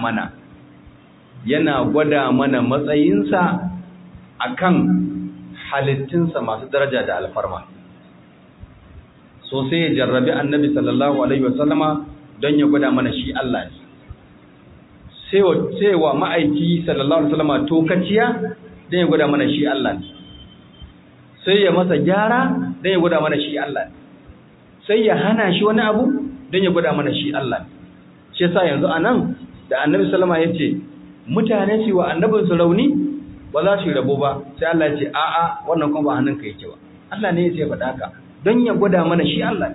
Speaker 1: mana matsayinsa akan halittunsa masu daraja da alfarma. So sai ya jarrabi annabi sallallahu alaihi wasallama don ya gwada mana shi Allah ne. Sai wa ma'aiki sallallahu alaihi wasallama tokaciya don ya gwada mana shi Allah ne. Sai ya masa gyara don ya gwada mana shi Allah ne. Sai ya hana shi wani abu don ya gwada mana shi Allah ne. Shi yasa yanzu anan da annabi sallama ya ce mutane su wa annabinsu rauni ba za su yi rabo ba, sai Allah ya ce a'a wannan kuma ba hannunka yake ba. Allah ne ya ce faɗa ka don ya gwada mana shi Allah.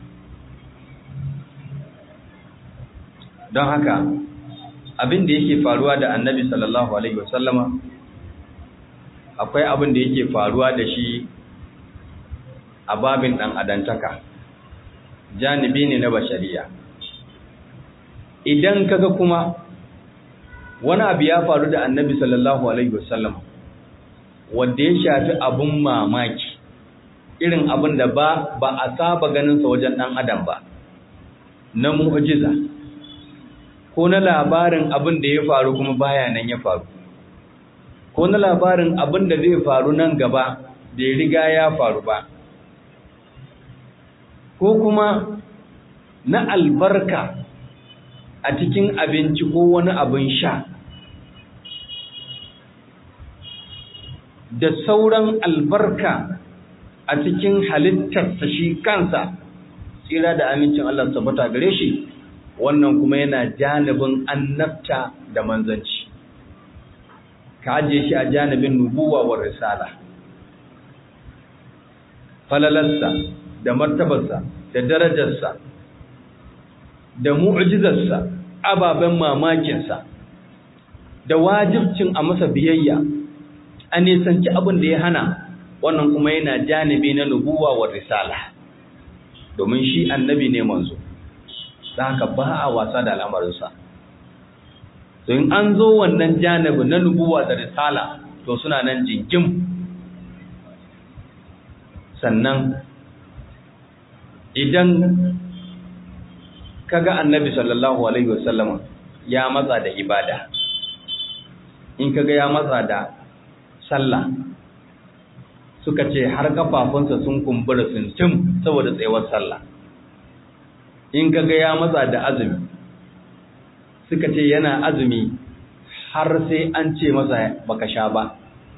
Speaker 1: Don haka abin da yake faruwa da annabi sallallahu alaihi wasallama, akwai abin da yake faruwa da shi a babin ɗan adantaka, janibi ne na bashariya. Idan kaga kuma wani abu ya faru da annabi sallallahu alaihi wasallam wanda ya shafi abun mamaki, irin abin da ba a saba ganin sa wajen dan adam ba, na mu'jiza ko na labarin abin da ya faru kuma baya nan ya faru, ko na labarin abin da zai faru nan gaba da ya riga ya faru ba, ko kuma na albarka a cikin abinci ko wani abin sha da sauran albarka a cikin halittarsa shi kansa, tsira da amincin Allah tabbata gare shi, wannan kuma yana janibin annabta da manzanci. Ka ajiye shi a janibin nubuwa wa risala. Falalarsa da martabarsa da darajarsa da mu'jizarsa, ababen mamakinsa, da wajibcin a masa biyayya, a nisanci abin da ya hana, wannan kuma yana janibi na nubuwa wa risala, domin shi annabi ne manzo, da haka ba a wasa da al'amarinsa. To in an zo wannan janibi na nubuwa da risala, to suna nan jinkim. Sannan idan kaga annabi sallallahu alaihi wasallam ya matsa da ibada, in kaga ya matsa da sallah, suka ce har kafafunsa sun kumbura sintim saboda tsayuwar sallah. In kaga ya matsa da azumi, suka ce yana azumi har sai an ce masa baka sha ba.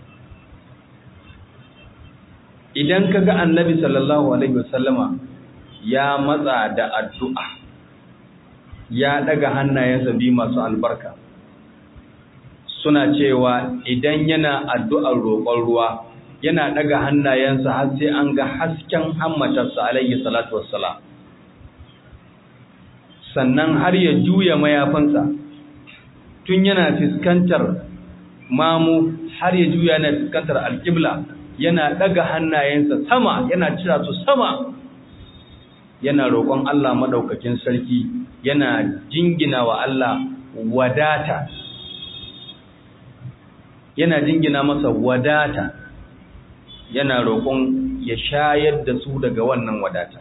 Speaker 1: Idan kaga annabi sallallahu alaihi wasallama ya matsa da addu'a, ya daga hannayensa biyu masu albarka, suna cewa idan yana addu'ar roƙon ruwa yana daga hannayensa har sai an ga hasken hammatarsa alaihi salatu wassalam, sannan har ya juya mayafinsa tun yana fuskantar mamu har ya juya yana fuskantar alƙibla, yana daga hannayensa sama, yana cira su sama, yana roƙon Allah madaukakin sarki, yana jingina wa Allah wadata, yana jingina masa wadata, yana roƙon ya shayar da su daga wannan wadata.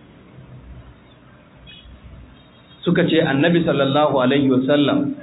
Speaker 1: Suka ce annabi sallallahu alaihi wasallam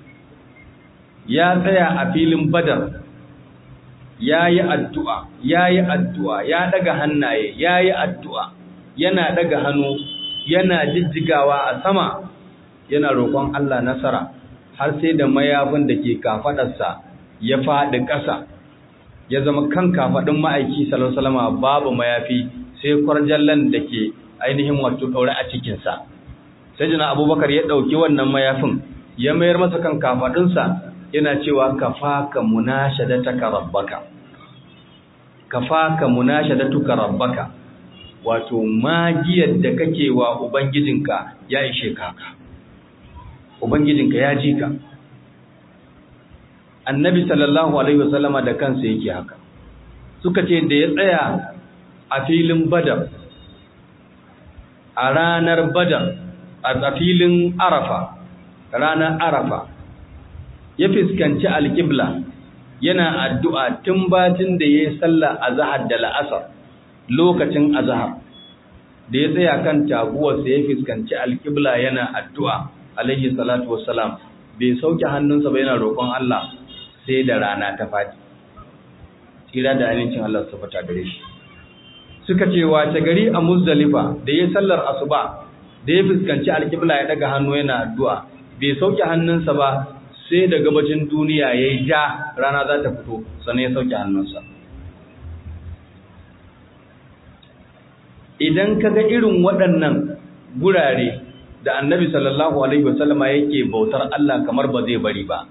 Speaker 1: ya tsaya a filin Badar, yayi addu'a ya daga hannaye, yayi addu'a, yana daga hannu, yana jijjigawa a sama, yana roƙon Allah nasara, har sai da mayafin da ke kafadarsa ya faɗi ƙasa, ya zama kan kafaɗin ma'aiki sallallahu alaihi wasallam babu mayafi sai kwarjallan da ke ainihin wato ɗaure a cikinsa. Sai jina Abubakar ya ɗauki wannan mayafin ya mayar masa kan kafaɗinsa, yana cewa kafaka munashadataka rabbaka, kafaka munashadatuka rabbaka, wato magiyar da kake wa ubangijinka ya ishe ka, ubangijinka ya ji ka. Annabi sallallahu alaihi wasallama da kansa yake haka. Suka ce da ya tsaya a filin Badar, a ranar Badar, a filin Arafa, ranar Arafa, ya fuskanci alƙibla yana addu'a tun batin da ya yi sallah azhar da la'asar lokacin azhar, da ya tsaya kan taguwarsa ya fuskanci alƙibla yana addu'a alaihi salatu wassalam, bai sauke hannunsa ba yana roƙon Allah sai da rana ta faɗi. Tsira da amincin Allah su fita gare shi. Suka ce wace gari a Muzdalifa da ya sallar asuba, da ya fuskanci alƙibla ya daga hannu yana addu'a, bai sauke hannunsa ba sai da gabacin duniya ya yi ja, rana za ta fito, sannan ya sauke hannunsa. Idan ka ga irin waɗannan gurare da annabi sallallahu alaihi wasallama yake bautar Allah kamar ba zai bari ba,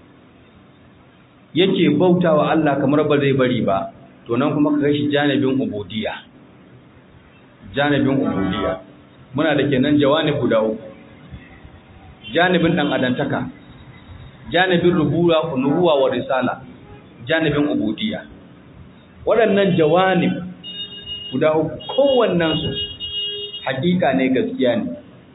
Speaker 1: yake bautawa Allah kamar ba zai bari ba, to nan kuma ka kai shi janibin ubudiyya. Janibin ubudiyya muna da kenan jawanib guda uku: janibin dan adantaka, janibin nubuwa wa risala, janibin ubudiyya. Waɗannan jawanib guda uku kowannen su hakika ne, gaskiya ne.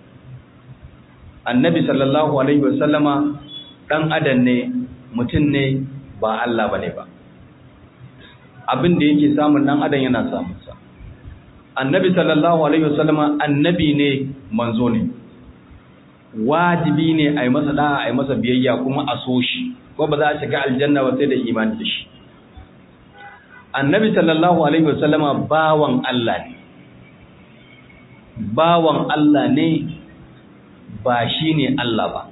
Speaker 1: Annabi sallallahu alaihi wasallama dan adam ne, mutum ne, ba Allah bane ba. Abin da yake samun dan adam yana samun sa. Annabi sallallahu alaihi wasallama annabi ne, manzo ne. Wajibi ne a yi masa da'a, a yi masa biyayya, kuma a so shi, ko ba za a shiga aljanna ba sai da imani da shi. Annabi sallallahu alaihi wasallama bawan Allah ne. Bawan Allah ne, ba shi ne Allah ba.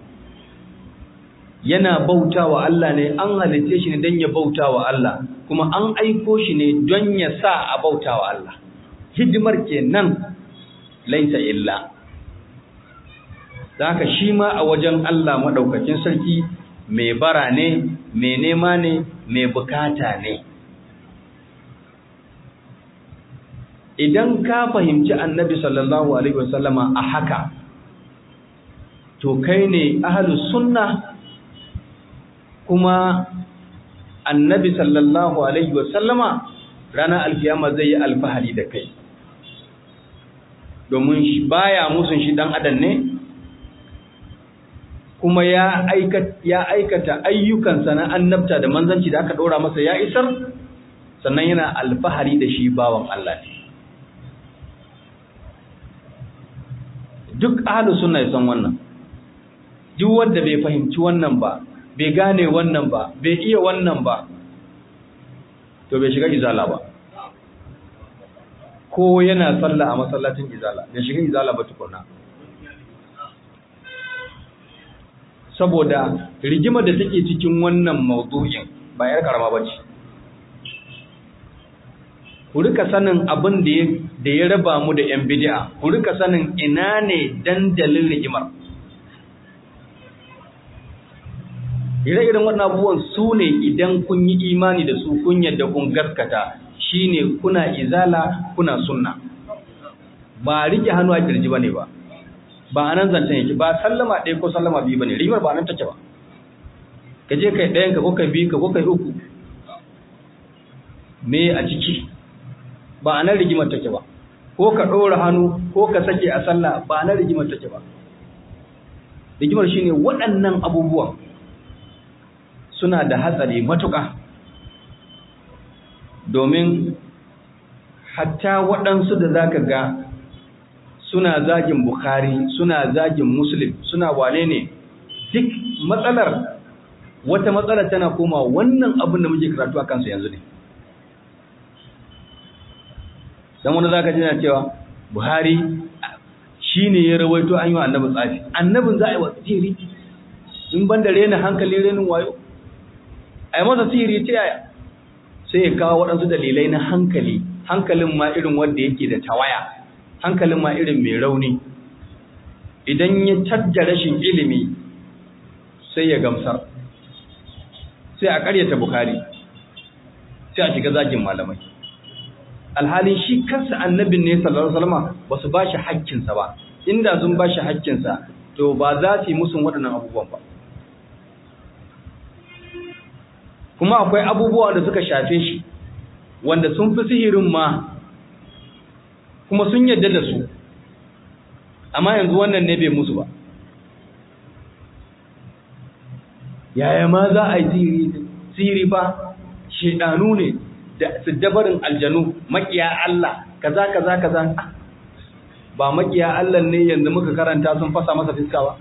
Speaker 1: Yana bautawa Allah ne, an halitta shi ne don ya bautawa Allah, kuma an aiko shi ne don ya sa a bautawa Allah. Hidimar kenan laisa illa. Da haka shi ma a wajen Allah maɗaukakin sarki mai bara ne, mai nema ne, mai bukata ne. Idan ka fahimci annabi sallallahu alaihi wasallama a haka, to kai ne ahlus sunna, kuma annabi sallallahu alaihi wasallama ranar alkiyama zai yi alfahari da kai, domin shi baya musun shi dan adam ne, kuma ya aikata ayyukansa na annabta da manzanci da aka ɗora masa ya isar, sannan yana alfahari da shi bawan Allah ne. Duk ahlus sunna ya san wannan. Duk wanda bai fahimci wannan ba, bai gane wannan ba, bai iya wannan ba, to bai shiga izala ba. Ko yana sallah a masallacin izala, bai shiga izala ba tukunna. Saboda rigimar da take cikin wannan mawdu'in ba yar karama bace. Ku rika sanin abin da ya raba mu da yan bid'a, ku rika sanin ina ne dandalin rigimar. Ire-iren wannan abubuwan su ne idan kun yi imani da su, kun yadda kun gaskata, shine kuna izala, kuna sunna. Ba rike hannu a kirji bane ba. Ba anan zancen yake, ba sallama ɗaya ko sallama biyu bane, rigimar ba nan take ba. Ka je kai ɗayan ka ko kai biyu ka ko kai uku. Me a ciki? Ba anan rigimar take ba. Ko ka ɗora hannu ko ka sake a sallah, ba anan rigimar take ba. Rigimar shine waɗannan abubuwan suna da hatsari matuƙa, domin hatta waɗansu da za ka ga suna zagin Bukhari, suna zagin Muslim, suna wane ne, duk matsalar, wata matsalar tana koma wannan abin da muke karatu a kansu yanzu ne. Don wani za ka jina cewa Buhari shi ne ya rawaito an yi wa annabin tsafi, annabin za a yi wa sihiri, in ban da rena hankali renin wayo, a yi masa sihiri ta yaya, sai ya kawo waɗansu dalilai na hankali, hankalin ma irin wanda yake da tawaya, hankalin ma irin mai rauni. Idan ya tadda rashin ilimi sai ya gamsar, sai a ƙaryata Bukhari, sai a shiga zagin malamai. Alhalin shi kansa annabin ne sallallahu alaihi wasallam ba su bashi haƙƙinsa ba, inda sun bashi haƙƙinsa to ba za su yi musun waɗannan abubuwan ba. Kuma akwai abubuwa da suka shafe shi wanda sun fi sihirin ma, kuma sun yadda da su, amma yanzu wannan ne bai musu ba. Yaya ma za a yi sihiri ba, shedanu ne da siddabarin aljanu, makiya Allah, kaza kaza kaza. Ba makiya Allah ne yanzu muka karanta sun fasa masa fiska ba.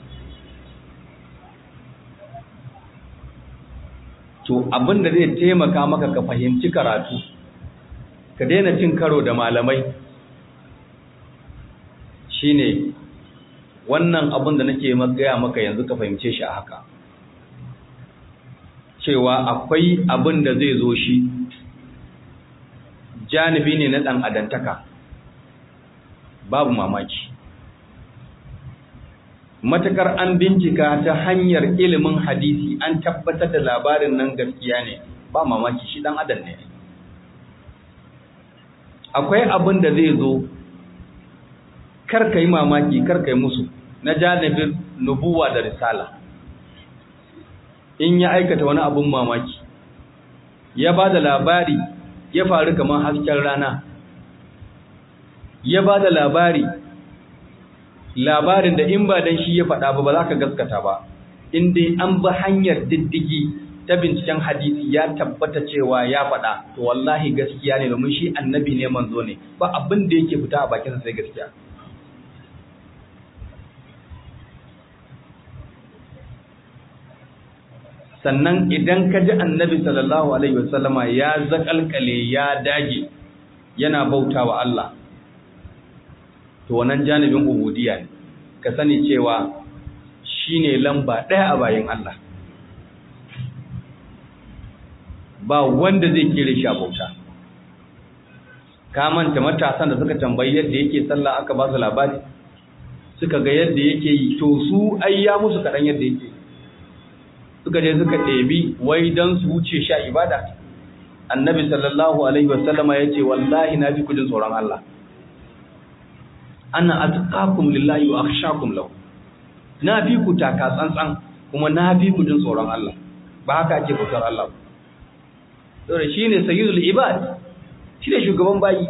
Speaker 1: To abin da zai taimaka maka ka fahimci karatu, ka daina cin karo da malamai, shine wannan abin da nake gaya maka yanzu ka fahimce shi a haka, cewa akwai abin da zai zo shi janibi ne na ɗan adantaka, babu mamaki. Matakar an bincika ta hanyar ilimin hadisi an tabbatar da labarin nan gaskiya ne, ba mamaki shi ɗan adam ne. Akwai abin da zai zo karka yi mamaki, karka yi musu, na janibin nubuwa da risala. In ya aikata wani abin mamaki, ya ba da labari ya faru kamar hasken rana, ya ba da labarin da in ba dan shi ya faɗa ba za ka gaskata ba, inda an bi hanyar diddigi ta binciken hadisi ya tabbata cewa ya faɗa, to wallahi gaskiya ne, domin shi annabi ne, manzo ne, ba abin da yake fita a bakinsa sai gaskiya. Sannan idan ka ji annabi sallallahu alaihi wasallama ya zakalkale, ya dage yana bautawa Allah, to wannan janibin ubudiyya ne, ka sani cewa shine lamba ɗaya a bayin Allah, ba wanda zai kire shi a bauta. Ka manta matasan da suka tambayi yadda yake sallah, aka ba su labari, suka ga yadda yake yi, to su ai ya musu kaɗan yadda yake, suka je suka ɗebi wai don su wuce sha ibada. Annabi sallallahu alaihi wasallama ya ce wallahi na fi kudin tsoron Allah, ana atqakum lillahi wa akhshakum lahu, na fi ku taka tsantsan kuma na fi kudin tsoron Allah. Ba haka ake bautar Allah ba. Dole shine sayyidul ibad, shine shugaban bayi,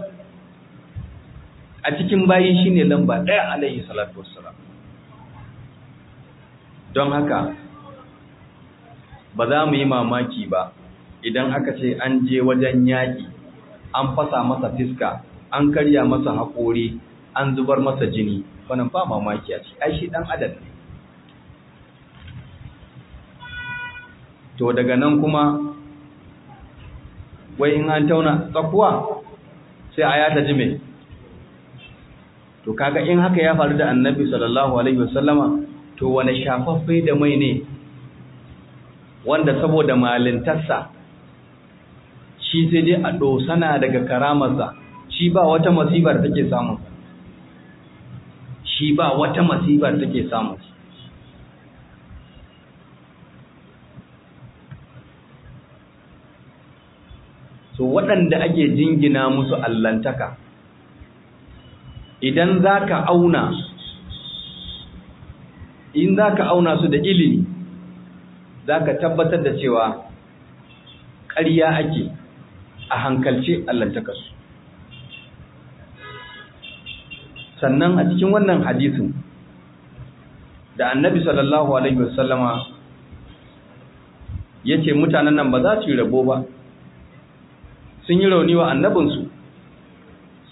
Speaker 1: a cikin bayi shine lamba 1 alaihi salatu wassalam. Don haka ba za mu yi mamaki ba idan aka ce an je wajen yaƙi, an fasa masa fiska, an karya masa haƙori, an zubar masa jini, wannan ba mamaki a ce, ai shi ɗan adam ne. To daga nan kuma wai in an tauna tsakuwa sai a yata jime. To kaga in haka ya faru da annabi sallallahu alaihi wasallama, to wane shafaffe da mai ne wanda saboda malintarsa shi sai dai a dosana daga karamarsa, shi ba wata masibar take samun, shi ba wata masibar take samun. So waɗanda ake jingina musu allantaka, idan zaka auna su da ilimi, za ka tabbatar da cewa ƙarya ake a hankalce allantakarsu. Sannan a cikin wannan hadisin da annabi sallallahu alaihi wasallama ya ce mutanen nan ba za su yi rabo ba, sun yi rauni wa annabinsu,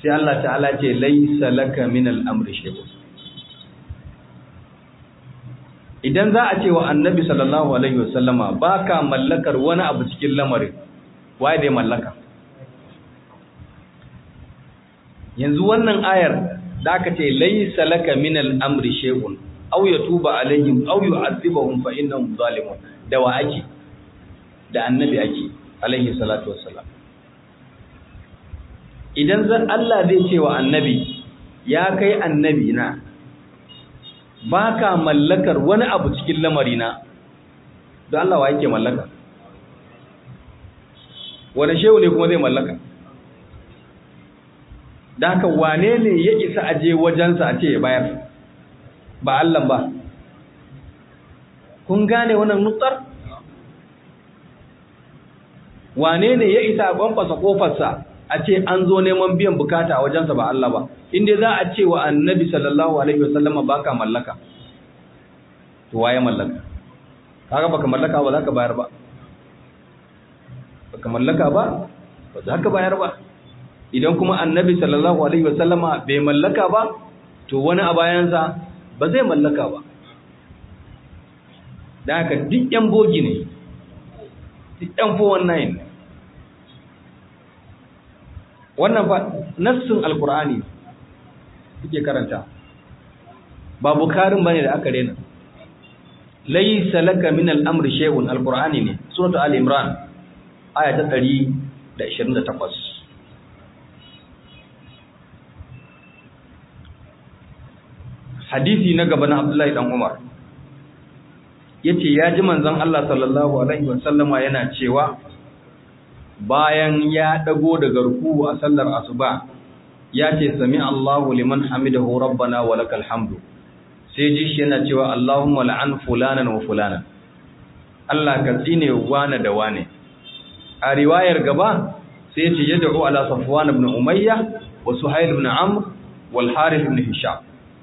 Speaker 1: sai Allah ta'ala ce laysa laka min al-amri shay'un. Idan za a ce wa annabi sallallahu alaihi wasallama baka mallakar wani abu cikin lamarin, waye da mallaka? Yanzu wannan ayar da aka ce laysa laka min al-amri shay'un aw yatuba alaihim aw yu'adhibuhum fa innahum zalimun, da wa ake? Da annabi ake alaihi salatu wassalam. Idan Allah zai ce wa annabi, ya kai annabi na baka mallakar wani abu cikin lamarina, don Allah wa yake mallaka? Wani shehu ne kuma zai mallaka? Da haka wane ne ya isa aje wajensa a ce ya bayar, ba Allah ba? Kun gane wannan nutsar? Wane ne ya isa a kwankwasa kofarsa a ce an zo neman biyan bukata a wajensa ba Allah ba? Inda za a ce wa annabi sallallahu alaihi wasallama baka mallaka, to waye mallaka? Kaga baka mallaka ba za ka bayar ba, baka mallaka ba ba za ka bayar ba. Idan kuma annabi sallallahu alaihi wasallama bai mallaka ba, to wani a bayansa ba zai mallaka ba. Da haka duk yan bogi ne, duk yan 419 ne. Wannan fa nassin alkur'ani suke karanta, ba bukarin bane da aka rena. Laysa laka min al-amri shay'un, alkur'ani ne, suratu al-imran aya ta 128. Hadisi na gaba na Abdullahi dan Umar yace ya ji manzon Allah sallallahu alaihi wasallama yana cewa, bayan ya dago daga ruku a sallar asuba ya ce sami Allahu liman hamidahu rabbana wa lakal hamdu, sai ji shi yana cewa Allahumma la'an fulanan wa fulanan, Allah ka tsine wane da wane. A riwayar gaba sai ce yad'u ala Safwan ibn Umayyah wa Suhayl ibn Amr wal Harith ibn Hisham,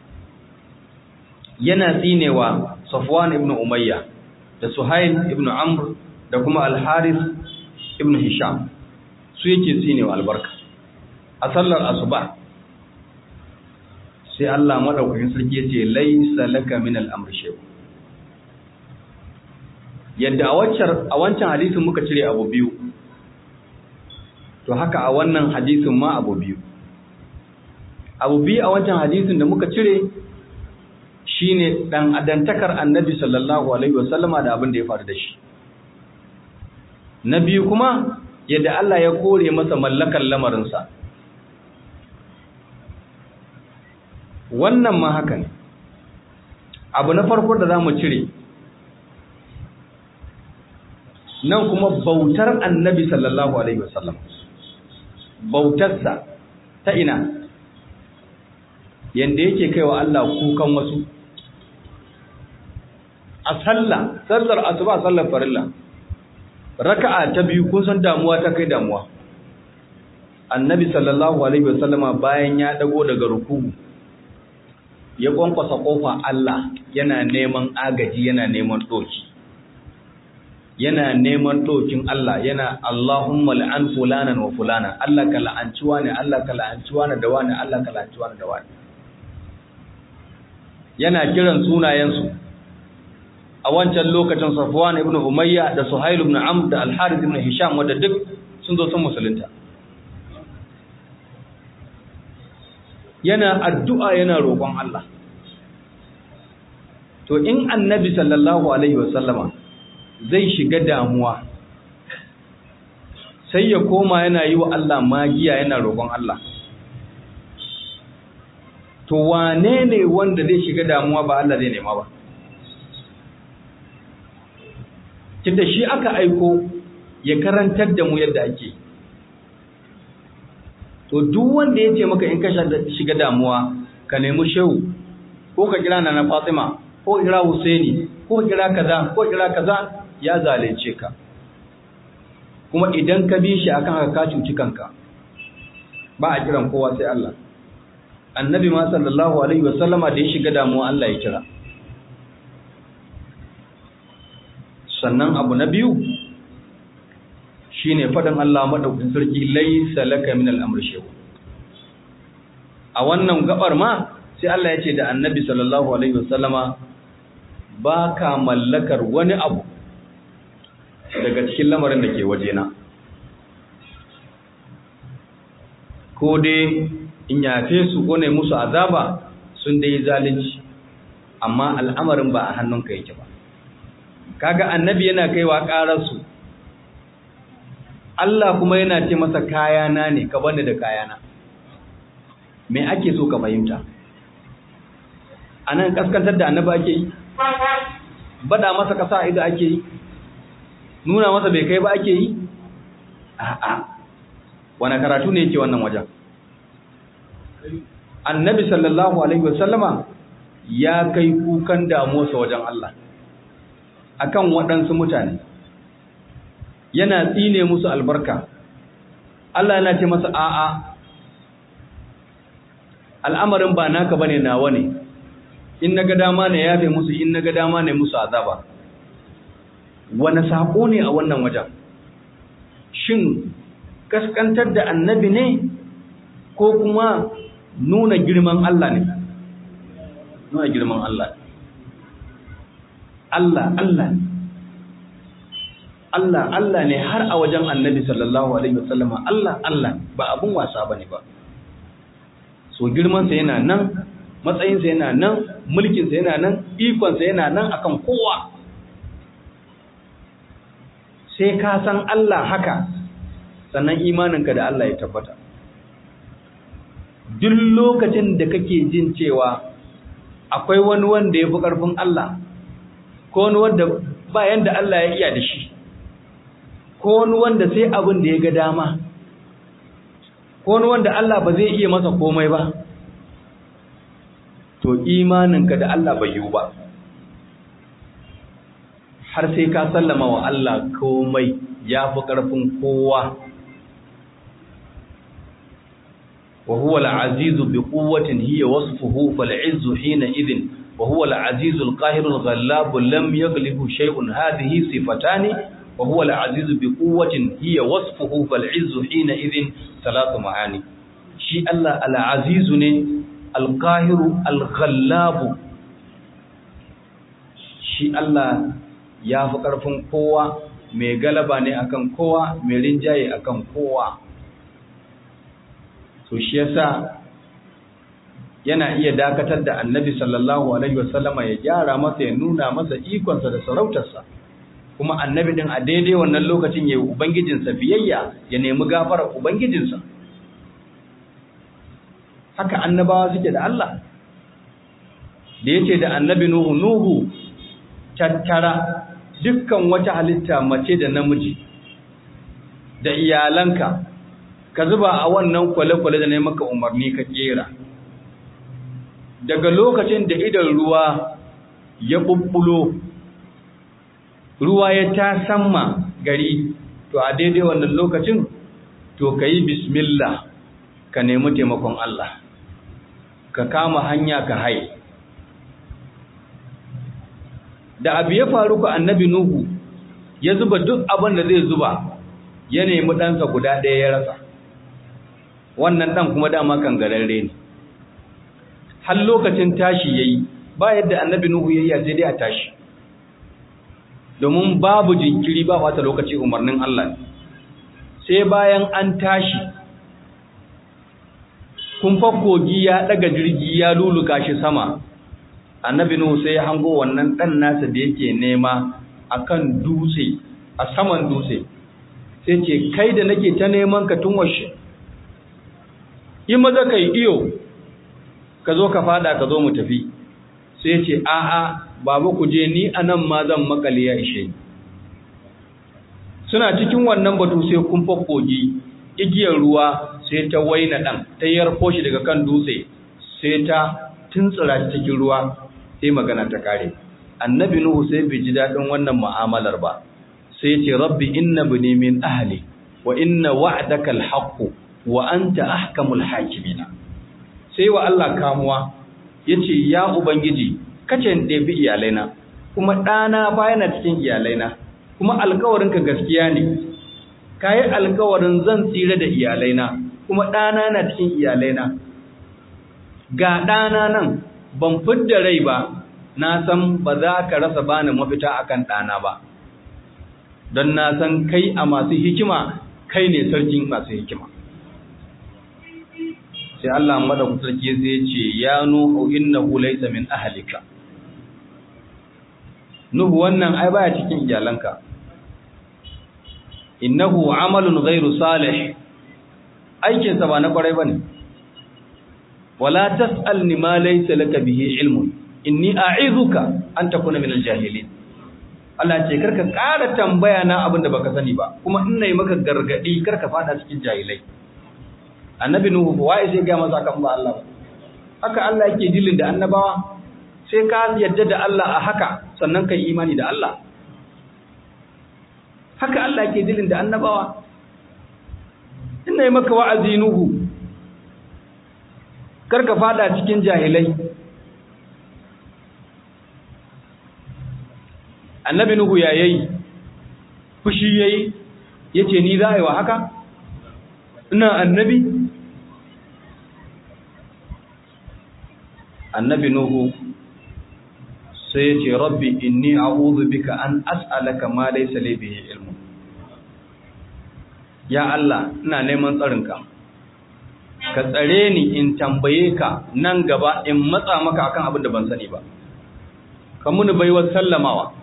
Speaker 1: yana tsinewa Safwan ibn Umayyah da Suhayl ibn Amr da kuma al Harith ibn Hisham, su yake tsinewa albarka a sallar asuba. Sai Allah madaukakin sarki yace laysa laka min al-amri shay'un. Yadda a wancan hadisin muka cire abu biyu, to haka a wannan hadisin ma abu biyu. Abu biyu a wancan hadisin da muka cire shine dan adantakar annabi sallallahu alaihi wasallama da abin da ya faru da shi. Na biyu kuma yadda Allah ya kore masa mallakan lamarinsa. Wannan ma haka ne. Abu na farko da za mu cire, nan kuma bautar annabi sallallahu alaihi wasallam, bautarsa ta ina, yanda yake kaiwa Allah kukan wasu a sallar asuba, sallar farilla, raka'a ta biyu, kun san damuwa ta kai damuwa. Annabi sallallahu alaihi wasallama bayan ya dago daga ruku'u ya kwankwasa kofa Allah, yana neman agaji, yana neman doki, yana neman dokin Allah, yana Allahumma la'an fulanan wa fulana, Allah ka la'anci wani, Allah ka la'anci wani da wani, Allah ka la'anci wani da wani. Yana kiran sunayensu. A wancan lokacin Safwan ibn Umayya da Suhayl ibn Amr da Al-Harith ibn Hisham, wanda duk sun zo sun musulunta. Yana addu'a, yana roƙon Allah. To in annabi sallallahu alaihi wasallama zai shiga damuwa, sai ya koma yana yi wa Allah magiya, yana roƙon Allah. To wane ne wanda zai shiga damuwa ba Allah zai nema ba? Tunda shi aka aiko ya karantar da mu yadda ake. To duk wanda ya ce maka in ka shiga damuwa ka nemi shehu, ko ka kira Nana Fatima, ko kira Husaini, ko kira kaza, ko kira kaza, ya zalunce ka. Kuma idan ka bi shi akan haka ka cuci kanka. Ba a kiran kowa sai Allah. Annabi ma sallallahu alaihi wasallama da ya shiga damuwa Allah ya kira. Sannan abu na biyu shine faɗin Allah madaukakin sarki laysa laka min al-amri shay'un. a wannan gabar ma sai Allah ya ce da annabi sallallahu alaihi wasallama ba ka mallakar wani abu daga cikin lamarin da ke wajena, ko dai in yafe su ko ne musu azaba sun dai zalunci, amma al'amarin ba a hannunka yake ba. Kaga annabi yana kaiwa ƙararsu, Allah kuma yana ce masa kayana ne, ka bani da kayana. Me ake so ka fahimta? A nan kaskantar da annabi ake yi? Bada masa kasa ido ake yi? Nuna masa bai kai ba ake yi? A'a, wani karatu ne yake wannan wajen? Annabi sallallahu alaihi wasallama ya kai kukan damuwarsa wajen Allah akan waɗansu mutane, yana tsine musu albarka. Allah yana ce masa a'a, al'amarin ba naka bane, nawa ne. In naga dama ne yafe musu, in naga dama ne musu azaba. Wani sako ne a wannan wajen? Shin kaskantar da annabi ne ko kuma nuna girman Allah ne? Nuna girman Allah. Allah ne har a wajen annabi sallallahu alaihi wasallama. Allah ba abun wasa bane ba. So girmansa yana nan, matsayinsa yana nan, mulkinsa yana nan, ikonsa yana nan akan kowa. Sai ka san Allah haka, sannan imaninka da Allah ya tabbata. Duk lokacin da kake jin cewa akwai wani wanda ya fi ƙarfin Allah, ko wani wanda ba yanda Allah ya iya da shi, ko wani wanda sai abin da ya ga dama, ko wani wanda Allah ba zai iya masa komai ba, to imaninka da Allah bai yiwu ba. Har sai ka sallama wa Allah komai, ya fi ƙarfin kowa. wa huwa al-azizu bi quwwatin hiya wasfuhu fal-'izzu hina idhin wa huwa al-azizu al-qahiru al-ghallabu lam yaghlibu shay'un hadhihi sifatani wa huwa al-azizu bi quwwatin hiya wasfuhu fal-'izzu hina idhin thalathu ma'ani. Shi Allah al-azizu ne, al-qahiru al-ghallabu. Shi Allah ya fi ƙarfin kowa, mai galaba ne akan kowa, mai rinjaye akan kowa. To shi yasa yana iya dakatar da Annabi sallallahu alaihi wasallama ya gyara masa, ya nuna masa ikonsa da sarautarsa. Kuma Annabi din a daidai wannan lokacin yayi ubangijinsa biyayya, ya nemi gafarar ubangijinsa. Haka annabawa suke da Allah. Da yace da Annabi Nuhu, tattara dukkan wata halitta mace da namiji da iyalanka, ka zuba a wannan kwale-kwale da ne maka umarni ka kera. Daga lokacin da idan ruwa ya bubbulo, ruwa ya tasamma gari, to a daidai wannan lokacin to ka yi bismillah, ka nemi taimakon Allah, ka kama hanya ka haye. Da abu ya faru ku Annabi Nuhu ya zuba duk abin da zai zuba, ya nemi ɗansa guda ɗaya ya rasa. Wannan ɗan kuma dama kangararre ne. Har lokacin tashi ya yi, ba yadda Annabi Nuhu ya yi sai dai a tashi. Domin babu jinkiri, ba wata lokaci, umarnin Allah. Sai bayan an tashi, kumfar kogi ya ɗaga jirgi ya luluka shi sama. Annabi Nuhu sai ya hango wannan dan nasa da yake nema akan dutse, a saman dutse. Sai ce, kai da nake ta neman ka tun washe, yi maza kai iyo, ka zo ka fada, ka zo mu tafi. Sai ce, a'a baba ku je, ni anan ma zan makale ya ishe ni. Suna cikin wannan batu sai kumfa kogi, igiyar ruwa sai ta waina dan, ta yarfo shi daga kan dutse, sai ta tuntsura shi cikin ruwa. Sai magana ta kare. Annabi Nuhu sai bai ji dadin wannan mu'amalar ba. Sai ce, rabbi inna bani min ahli wa inna wa'daka al-haqq wa anta ahkamul hakimin. Sai wa Allah kamuwa, yace, ya ubangiji, kace in ɗebi iyalaina, kuma ɗana fa yana cikin iyalaina, kuma alƙawarinka gaskiya ne. Kayi alƙawarin zan tsira da iyalaina, kuma ɗana na cikin iyalaina. ga ɗana nan ban fidda rai ba, na san ba za ka rasa bani mafita akan ɗana ba, don na san kai a masu hikima kai ne sarkin masu hikima. Sai Allah madaukakin sarki zai ce ya Nuhu innahu laysa min ahlika. Nuhu wannan ai baya cikin iyalanka. Innahu amalun ghairu salih. Aikin sa ba na kwarai bane. Wala tas'alni ma laysa laka bihi ilmun. Inni a'izuka an takuna min al-jahilin. Allah ce karka ƙara tambaya na abin da baka sani ba, kuma ina yi maka gargadi karka fada cikin jahilai. Annabi Nuhu wai sai ga masa kan ba Allah ba. Haka Allah yake dilin da annabawa, sai ka yadda da Allah a haka sannan kai imani da Allah. Haka Allah yake dilin da annabawa. Ina yi maka wa'azi Nuhu, karka fada cikin jahilai. Annabi Nuhu ya yayi, fushi yayi, yace ni za a yi wa haka? Ina annabi? Annabi Nuhu sai ya ce, Rabbi inni a'udhu bika an as'alaka ma laysa li bihi ilmu. Ya Allah, ina neman tsarinka. Ka tsare ni in tambaye ka nan gaba in matsa maka akan abin da ban sani ba. Ka muni baiwar sallamawa.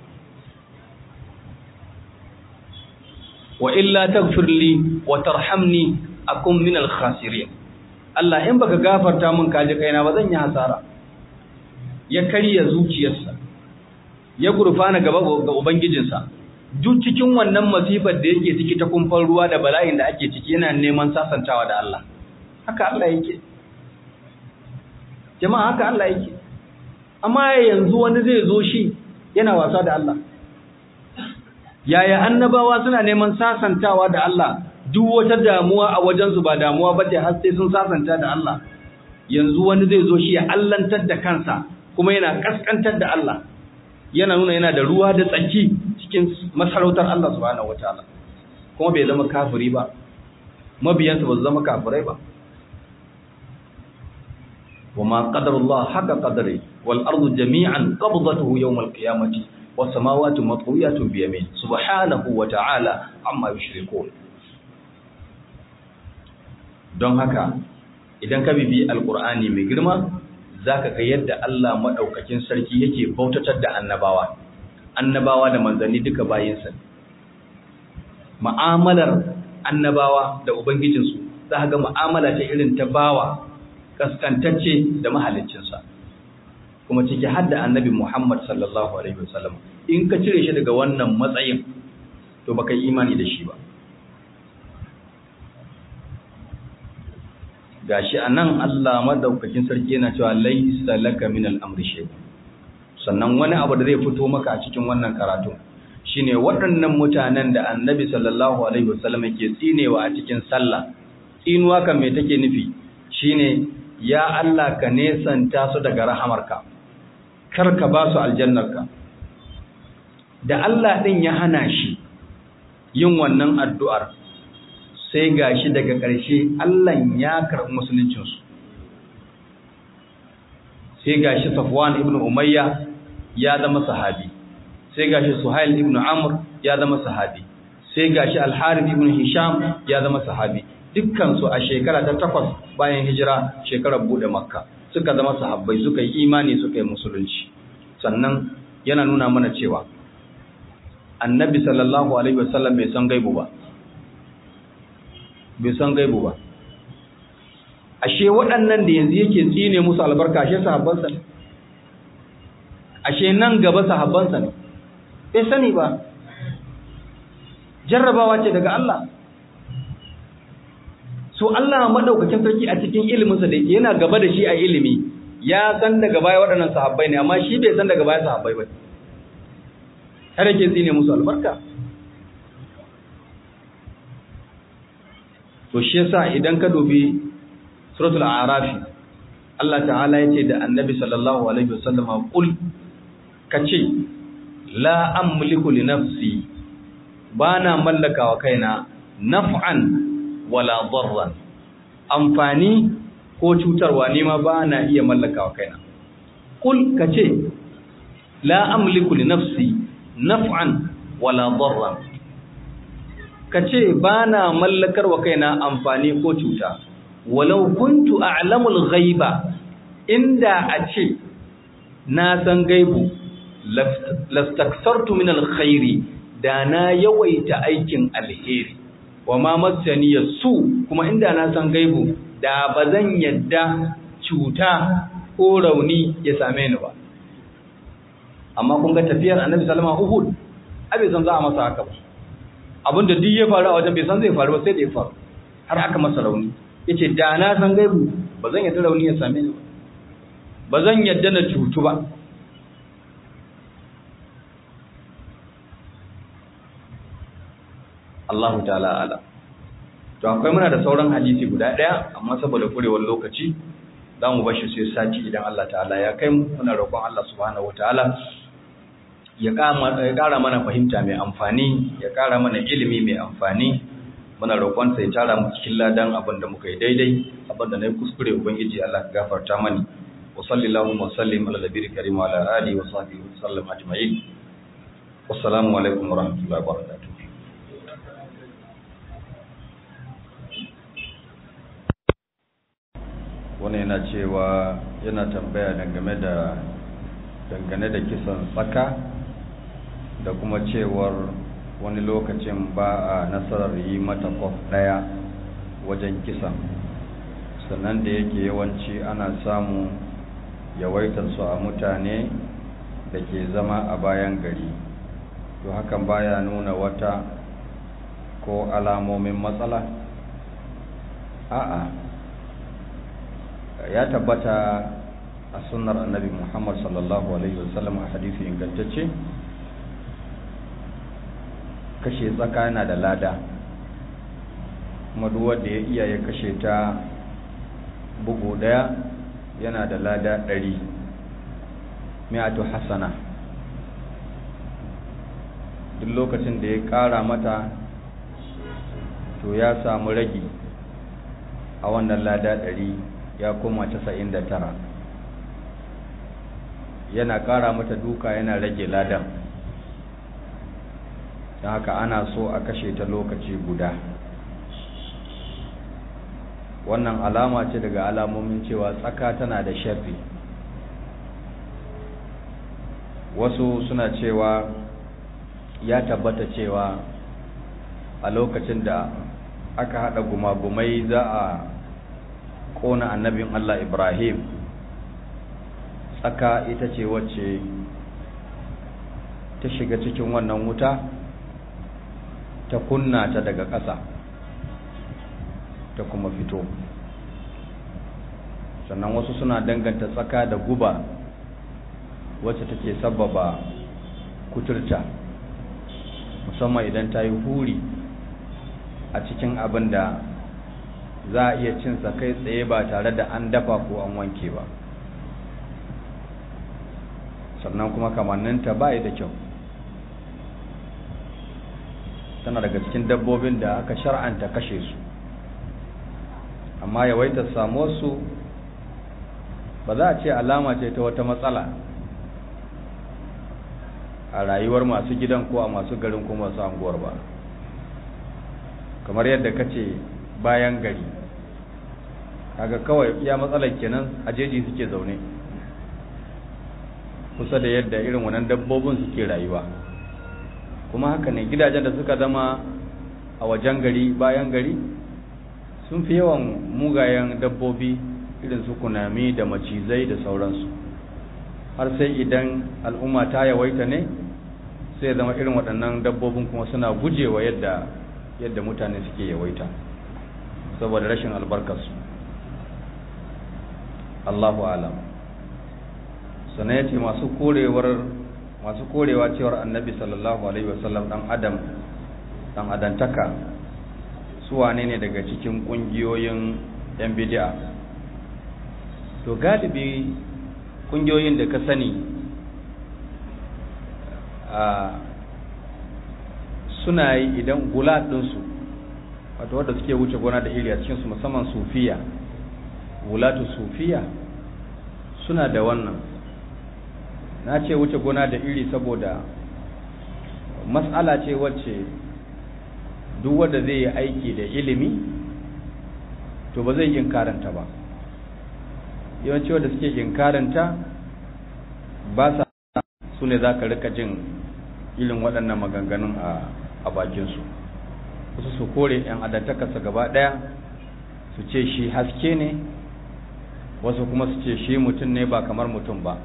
Speaker 1: Wa illa taghfir li wa tarhamni akun min al-khasirin. Allah in baka gafarta min kaji kaina ba zan yi hasara. Ya kariya zuciyarsa, ya gurfana gaba ga ubangijinsa. Duk cikin wannan masifar da yake ciki ta kumfan ruwa da bala'in da ake ciki yana neman sasantawa da Allah. Haka Allah yake. Jama'a haka Allah yake. Amma yanzu wani zai zo shi yana wasa da Allah. Yaya annabawa suna neman sasantawa da Allah, duk wata damuwa a wajensu ba damuwa ba ce har sai sun sasanta da Allah. Yanzu wani zai zo shi ya allantar da kansa kuma yana kaskantar da Allah, yana nuna yana da ruwa da tsaki cikin masarautar Allah subhanahu wataala, kuma bai zama kafiri ba, mabiyansa ba su zama kafirai ba. وما قدر الله حق قدره والأرض جميعا قبضته يوم القيامة والسماوات مطويات بيمين سبحانه وتعالى عما يشركون. don haka idan ka bibi alqur'ani mai girma zaka ga yadda Allah madaukakin sarki yake bautatar da annabawa da manzanni duka bayinsa. Mu'amalar annabawa da ubangijinsu zaka ga mu'amala ta irin ta bawa kaskantacce da mahaliccinsa, kuma ciki har da annabi Muhammad sallallahu alaihi wasallam. In ka cire shi daga wannan matsayin to baka yi imani da shi ba. Gashi anan Allah madaukakin sarki yana cewa laysa laka min al-amri shay. Sannan wani abu da zai fito maka a cikin wannan karatu shine waɗannan mutanen da annabi sallallahu alaihi wasallam yake tsinewa a cikin sallah. Tsinuwa kan me take nufi? Shine ya Allah ka nesanta su daga rahamarka, kar ka ba su aljannarka. Da Allah ɗin ya hana shi yin wannan addu'ar, sai gashi daga ƙarshe Allah ya karɓi musuluncinsu. Sai gashi Safwan ibn Umayya ya zama sahabi, sai gashi Suhail ibn Amr ya zama sahabi, sai gashi Al-Harith ibn Hisham ya zama sahabi. Dukkansu a shekara ta 8 bayan hijira, shekarar bude Makka, suka zama sahabbai, suka yi imani, suka yi musulunci. Sannan yana nuna mana cewa annabi sallallahu alaihi wasallam bai san gaibu ba. Ashe waɗannan da yanzu yake tsine musu albarka, ashe sahabbansa ne, ashe nan gaba sahabbansa ne, bai sani ba. Jarrabawa ce daga Allah. So Allah madaukakin sarki a cikin iliminsa da yake yana gaba da shi a ilimi, ya san daga baya waɗannan sahabbai ne, amma shi bai san daga baya sahabbai ba. Har yake tsine musu albarka. To shi yasa idan ka dubi suratul a'raf, Allah ta'ala yace da annabi sallallahu alaihi wasallam, qul kace la amliku li nafsi, bana mallaka wa kaina naf'an wala darran, amfani ko cutarwa ni ma ba na iya mallakawa kaina. Kul kace la amliku li nafsi naf'an wala darran, kace ba na mallakar wa kaina amfani ko cuta. Walau kuntu a'lamul ghaiba, inda a ce na san gaibu lastaksartu min alkhairi, da na yawaita aikin alheri. Wa ma massani su, kuma inda na san gaibu da bazan yadda cuta ko rauni ya same ni ba. Amma kun ga tafiyar Annabi sallama Uhud, abai san za a masa haka ba. Abinda duk ya faru a wajen bai san zai faru ba, sai da ya faru har aka masa rauni. Yace da na san gaibu bazan yadda rauni ya same ni ba, bazan yadda na cutu ba. Allahu ta'ala ala. To akwai muna da sauran hadisi guda daya, amma saboda kurewar lokaci zamu bar shi sai sati idan Allah ta'ala ya kai mu. Muna roƙon Allah subhanahu wataala ya ƙara mana fahimta mai amfani, ya ƙara mana ilimi mai amfani. Muna roƙon sai tara mu cikin ladan abin da muka yi daidai, abin da nayi kuskure ubangiji Allah ka gafarta mani. Wa sallallahu wa sallim ala nabiyil karim wa ala alihi wa sahbihi wa sallam ajma'in. Wassalamu alaikum wa rahmatullahi wa barakatuh. Wani yana cewa yana tambaya dangane da kisan tsaka, da kuma cewar wani lokacin ba a nasarar yi mata kwaf daya wajen kisan, sannan da yake yawanci ana samu yawaitar su a mutane da ke zama a bayan gari, to hakan baya nuna wata ko alamomin matsala. A'a, ya tabbata a sunnar annabi Muhammad sallallahu alaihi wasallam a hadisi ingantacce, kashe tsaka yana da lada, kuma duk wanda ya iya ya kashe ta bugu daya yana da lada 100 mi'atu hasana. duk lokacin da ya kara mata to ya samu ragi a wannan lada 100, ya koma 99. yana kara mata duka yana rage ladan, don haka ana so a kashe ta lokaci guda. wannan alama ce daga alamomin cewa tsaka tana da sharri. wasu suna cewa ya tabbata cewa a lokacin da aka hada gumagumai za a kona annabin Allah Ibrahim, tsaka ita ce wacce ta shiga cikin wannan wuta, ta kunna ta daga ƙasa ta kuma fito. sannan wasu suna danganta tsaka da guba wacce take sababa kuturta, musamman idan ta yi huri a cikin abin da za a iya cinsa kai tsaye ba tare da an dafa ko an wanke ba. sannan kuma kamanninta ba da kyau, tana daga cikin dabbobin da aka shar'anta kashe su, amma yawaitar samuwarsu ba za a ce alama ce ta wata matsala a rayuwar masu gidan ko a masu garin ko masu anguwar ba. kamar yadda kace bayan gari, kaga kawai iya matsalar kenan a jeji suke zaune kusa da yadda irin wannan dabbobin suke rayuwa. kuma haka ne gidajen da suka zama a wajen gari bayan gari sun fi yawan mugayen dabbobi irin su kunami da macizai da sauransu, har sai idan al'umma ta yawaita ne sai zama irin waɗannan dabbobin kuma suna gujewa yadda mutane suke yawaita saboda rashin albarkarsu. Allahu alam. sannan ya ce masu korewa cewar annabi sallallahu alaihi wasallam dan adantaka su wane ne daga cikin kungiyoyin yan bid'a. to galibi kungiyoyin da ka sani suna yi idan gulat ɗinsu, wato wadda suke wuce gona da iri a cikinsu, musamman sufiya, wulatu sufiya suna da wannan. Na ce wuce gona da iri saboda mas'ala ce wacce duk wanda zai yi aiki da ilimi to ba zai inkaranta ba. Yawanci wanda suke inkaranta ba sa su ne za ka rika jin irin waɗannan maganganun a bakinsu. Wasu su kore 'yan adantakarsa gaba ɗaya su ce shi haske ne, wasu kuma su ce shi mutum ne ba kamar mutum ba.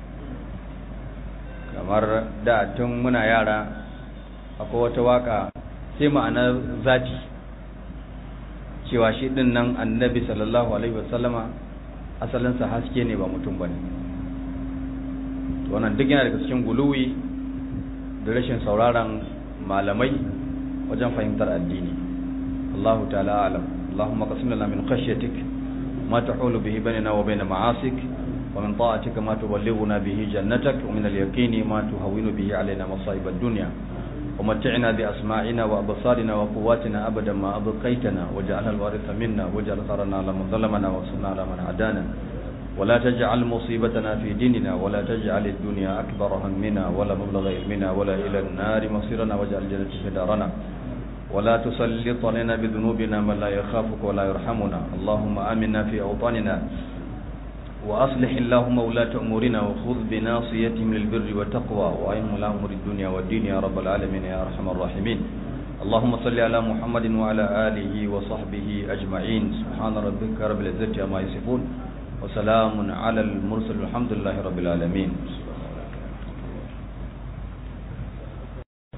Speaker 1: Kamar da tun muna yara akwai wata waka sai ma'anar zati cewa shi ɗin nan annabi sallallahu alaihi wasallama asalinsa haske ne ba mutum ba ne. Wannan duk yana daga cikin guluwi da rashin sauraron malamai wajen fahimtar addini. Allahu ta'ala alam. Allahumma qasim lana min khashyatik ma tahulu bihi bainana wa bain ma'asik wa min ta'atika ma tuballighuna bihi jannatak wa min al-yaqini ma tuhawwinu bihi alaina masa'ib ad-dunya wa mat'ina bi asma'ina wa absarina wa quwwatina abadan ma abqaytana waj'alna al-waritha minna waj'al tharana ala man zalamana wa sunna ala man adana ولا تجعل مصيبتنا في ديننا ولا تجعل الدنيا أكبر همنا ولا مبلغ علمنا ولا إلى النار مصيرنا واجعل الجنة دارنا ولا تسلط علينا بذنوبنا من لا يخافك ولا يرحمنا اللهم آمنا في أوطاننا وأصلح اللهم ولاة أمورنا وخذ بناصيتهم للبر والتقوى وأئمهم إلى أمور الدنيا والدين يا رب العالمين يا أرحم الراحمين اللهم صل على محمد وعلى آله وصحبه أجمعين سبحان ربك رب العزة عما يصفون وسلام على المرسل الحمد لله رب العالمين.